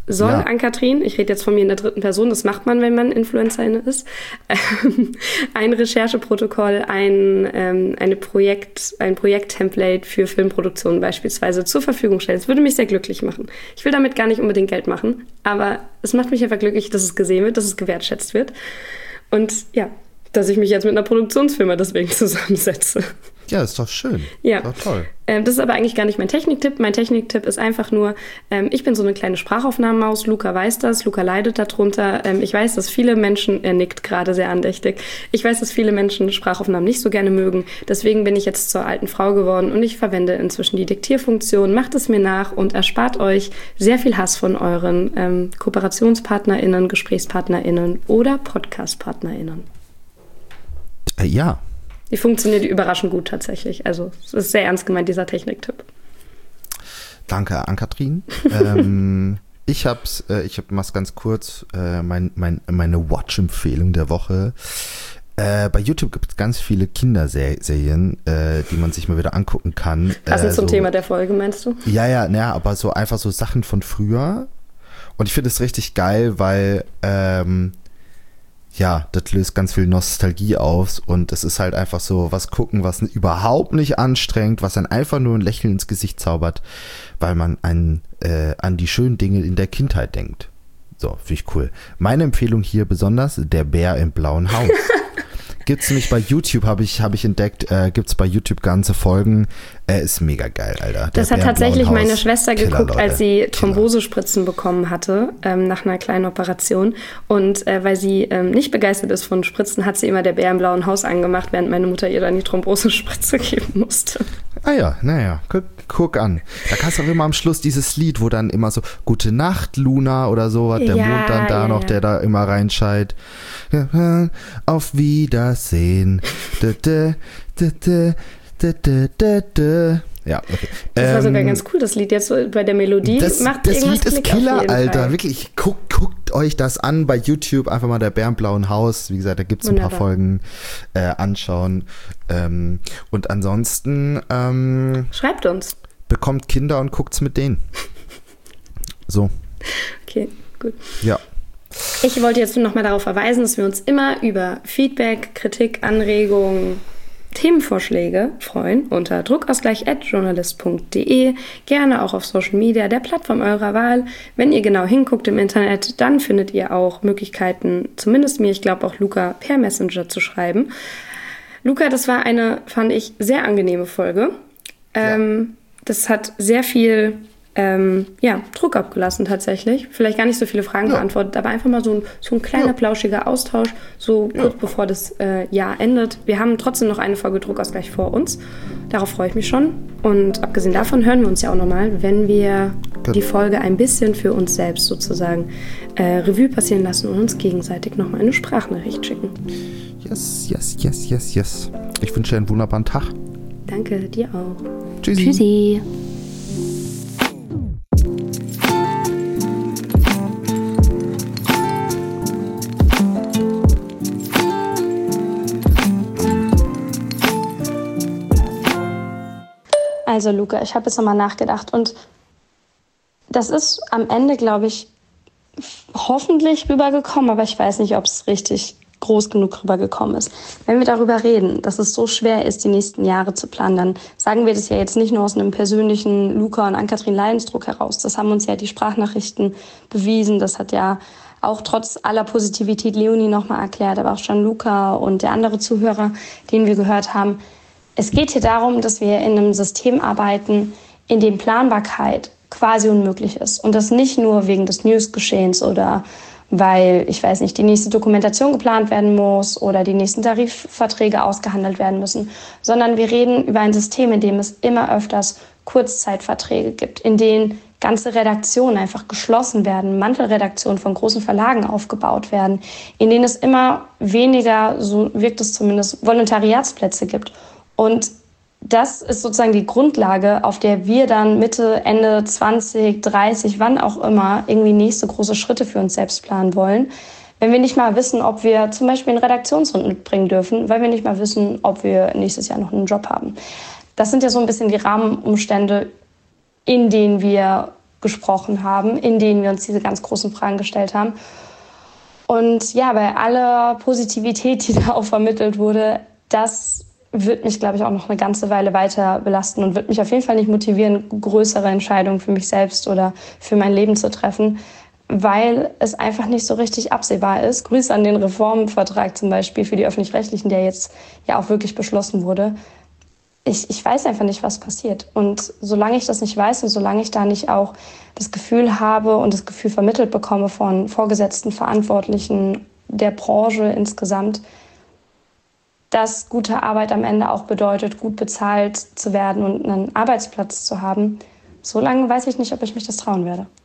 soll Ann-Kathrin, ich rede jetzt von mir in der dritten Person, das macht man, wenn man Influencerin ist, ein Rechercheprotokoll, ein Projekt-Template für Filmproduktionen beispielsweise zur Verfügung stellen. Das würde mich sehr glücklich machen. Ich will damit gar nicht unbedingt Geld machen, aber es macht mich einfach glücklich, dass es gesehen wird, dass es gewertschätzt wird und ja, dass ich mich jetzt mit einer Produktionsfirma deswegen zusammensetze. Ja, ist doch schön. Ja. Ist doch toll. Das ist aber eigentlich gar nicht mein Techniktipp. Mein Techniktipp ist einfach nur, ich bin so eine kleine Sprachaufnahmenmaus. Luca weiß das. Luca leidet darunter. Ich weiß, dass viele Menschen, er nickt gerade sehr andächtig, ich weiß, dass viele Menschen Sprachaufnahmen nicht so gerne mögen. Deswegen bin ich jetzt zur alten Frau geworden und ich verwende inzwischen die Diktierfunktion. Macht es mir nach und erspart euch sehr viel Hass von euren KooperationspartnerInnen, GesprächspartnerInnen oder PodcastpartnerInnen. Ja. Die funktioniert überraschend gut tatsächlich. Also es ist sehr ernst gemeint, dieser Techniktipp. Danke, Ann-Kathrin. Ich mach's ganz kurz, meine Watch-Empfehlung der Woche. Bei YouTube gibt es ganz viele Kinderserien, die man sich mal wieder angucken kann. Passend zum Thema der Folge, meinst du? Ja, aber so einfach so Sachen von früher. Und ich finde es richtig geil, weil das löst ganz viel Nostalgie aus und es ist halt einfach so was gucken, was überhaupt nicht anstrengt, was dann einfach nur ein Lächeln ins Gesicht zaubert, weil man an die schönen Dinge in der Kindheit denkt. So, finde ich cool. Meine Empfehlung hier besonders, der Bär im blauen Haus. Gibt's nämlich bei YouTube, habe ich entdeckt, gibt's bei YouTube ganze Folgen. Ist mega geil, Alter. Das hat tatsächlich meine Schwester geguckt, als sie Thrombosespritzen bekommen hatte, nach einer kleinen Operation. Und weil sie nicht begeistert ist von Spritzen, hat sie immer der Bär im blauen Haus angemacht, während meine Mutter ihr dann die Thrombosespritze geben musste. Ah ja, naja, guck an. Da kannst du auch immer am Schluss dieses Lied, wo dann immer so Gute Nacht, Luna oder so, der Mond dann da noch, der da immer reinscheit. Auf Wiedersehen. Ja, okay. Das war sogar ganz cool, das Lied jetzt so bei der Melodie. Das Lied ist Killer, Alter. Fall. Wirklich, guckt euch das an bei YouTube. Einfach mal der Bär im blauen Haus. Wie gesagt, da gibt es ein paar Folgen anschauen. Und ansonsten schreibt uns. Bekommt Kinder und guckt's mit denen. So. Okay, gut. Ja. Ich wollte jetzt noch mal darauf verweisen, dass wir uns immer über Feedback, Kritik, Anregungen, Themenvorschläge freuen unter druckausgleich@journalist.de, gerne auch auf Social Media, der Plattform eurer Wahl. Wenn ihr genau hinguckt im Internet, dann findet ihr auch Möglichkeiten, zumindest mir, ich glaube auch Luca, per Messenger zu schreiben. Luca, das war eine, fand ich, sehr angenehme Folge. Das hat sehr viel Druck abgelassen tatsächlich. Vielleicht gar nicht so viele Fragen beantwortet, aber einfach mal so ein kleiner, plauschiger Austausch, so kurz bevor das Jahr endet. Wir haben trotzdem noch eine Folge Druckausgleich vor uns. Darauf freue ich mich schon. Und abgesehen davon hören wir uns ja auch nochmal, wenn wir die Folge ein bisschen für uns selbst sozusagen Revue passieren lassen und uns gegenseitig nochmal eine Sprachnachricht schicken. Yes. Ich wünsche dir einen wunderbaren Tag. Danke, dir auch. Tschüssi. Also Luca, ich habe jetzt nochmal nachgedacht und das ist am Ende, glaube ich, hoffentlich rübergekommen, aber ich weiß nicht, ob es richtig groß genug rübergekommen ist. Wenn wir darüber reden, dass es so schwer ist, die nächsten Jahre zu planen, dann sagen wir das ja jetzt nicht nur aus einem persönlichen Luca und Ann-Kathrin Leidensdruck heraus. Das haben uns ja die Sprachnachrichten bewiesen. Das hat ja auch trotz aller Positivität Leonie nochmal erklärt, aber auch Gianluca und der andere Zuhörer, den wir gehört haben. Es geht hier darum, dass wir in einem System arbeiten, in dem Planbarkeit quasi unmöglich ist. Und das nicht nur wegen des Newsgeschehens oder weil, ich weiß nicht, die nächste Dokumentation geplant werden muss oder die nächsten Tarifverträge ausgehandelt werden müssen, sondern wir reden über ein System, in dem es immer öfters Kurzzeitverträge gibt, in denen ganze Redaktionen einfach geschlossen werden, Mantelredaktionen von großen Verlagen aufgebaut werden, in denen es immer weniger, so wirkt es zumindest, Volontariatsplätze gibt. Und das ist sozusagen die Grundlage, auf der wir dann Mitte, Ende 20, 30, wann auch immer, irgendwie nächste große Schritte für uns selbst planen wollen. Wenn wir nicht mal wissen, ob wir zum Beispiel einen Redaktionshund mitbringen dürfen, weil wir nicht mal wissen, ob wir nächstes Jahr noch einen Job haben. Das sind ja so ein bisschen die Rahmenumstände, in denen wir gesprochen haben, in denen wir uns diese ganz großen Fragen gestellt haben. Und ja, bei aller Positivität, die da auch vermittelt wurde, das wird mich, glaube ich, auch noch eine ganze Weile weiter belasten und wird mich auf jeden Fall nicht motivieren, größere Entscheidungen für mich selbst oder für mein Leben zu treffen, weil es einfach nicht so richtig absehbar ist. Grüße an den Reformvertrag zum Beispiel für die Öffentlich-Rechtlichen, der jetzt ja auch wirklich beschlossen wurde. Ich weiß einfach nicht, was passiert. Und solange ich das nicht weiß und solange ich da nicht auch das Gefühl habe und das Gefühl vermittelt bekomme von Vorgesetzten, Verantwortlichen der Branche insgesamt, dass gute Arbeit am Ende auch bedeutet, gut bezahlt zu werden und einen Arbeitsplatz zu haben, solange weiß ich nicht, ob ich mich das trauen werde.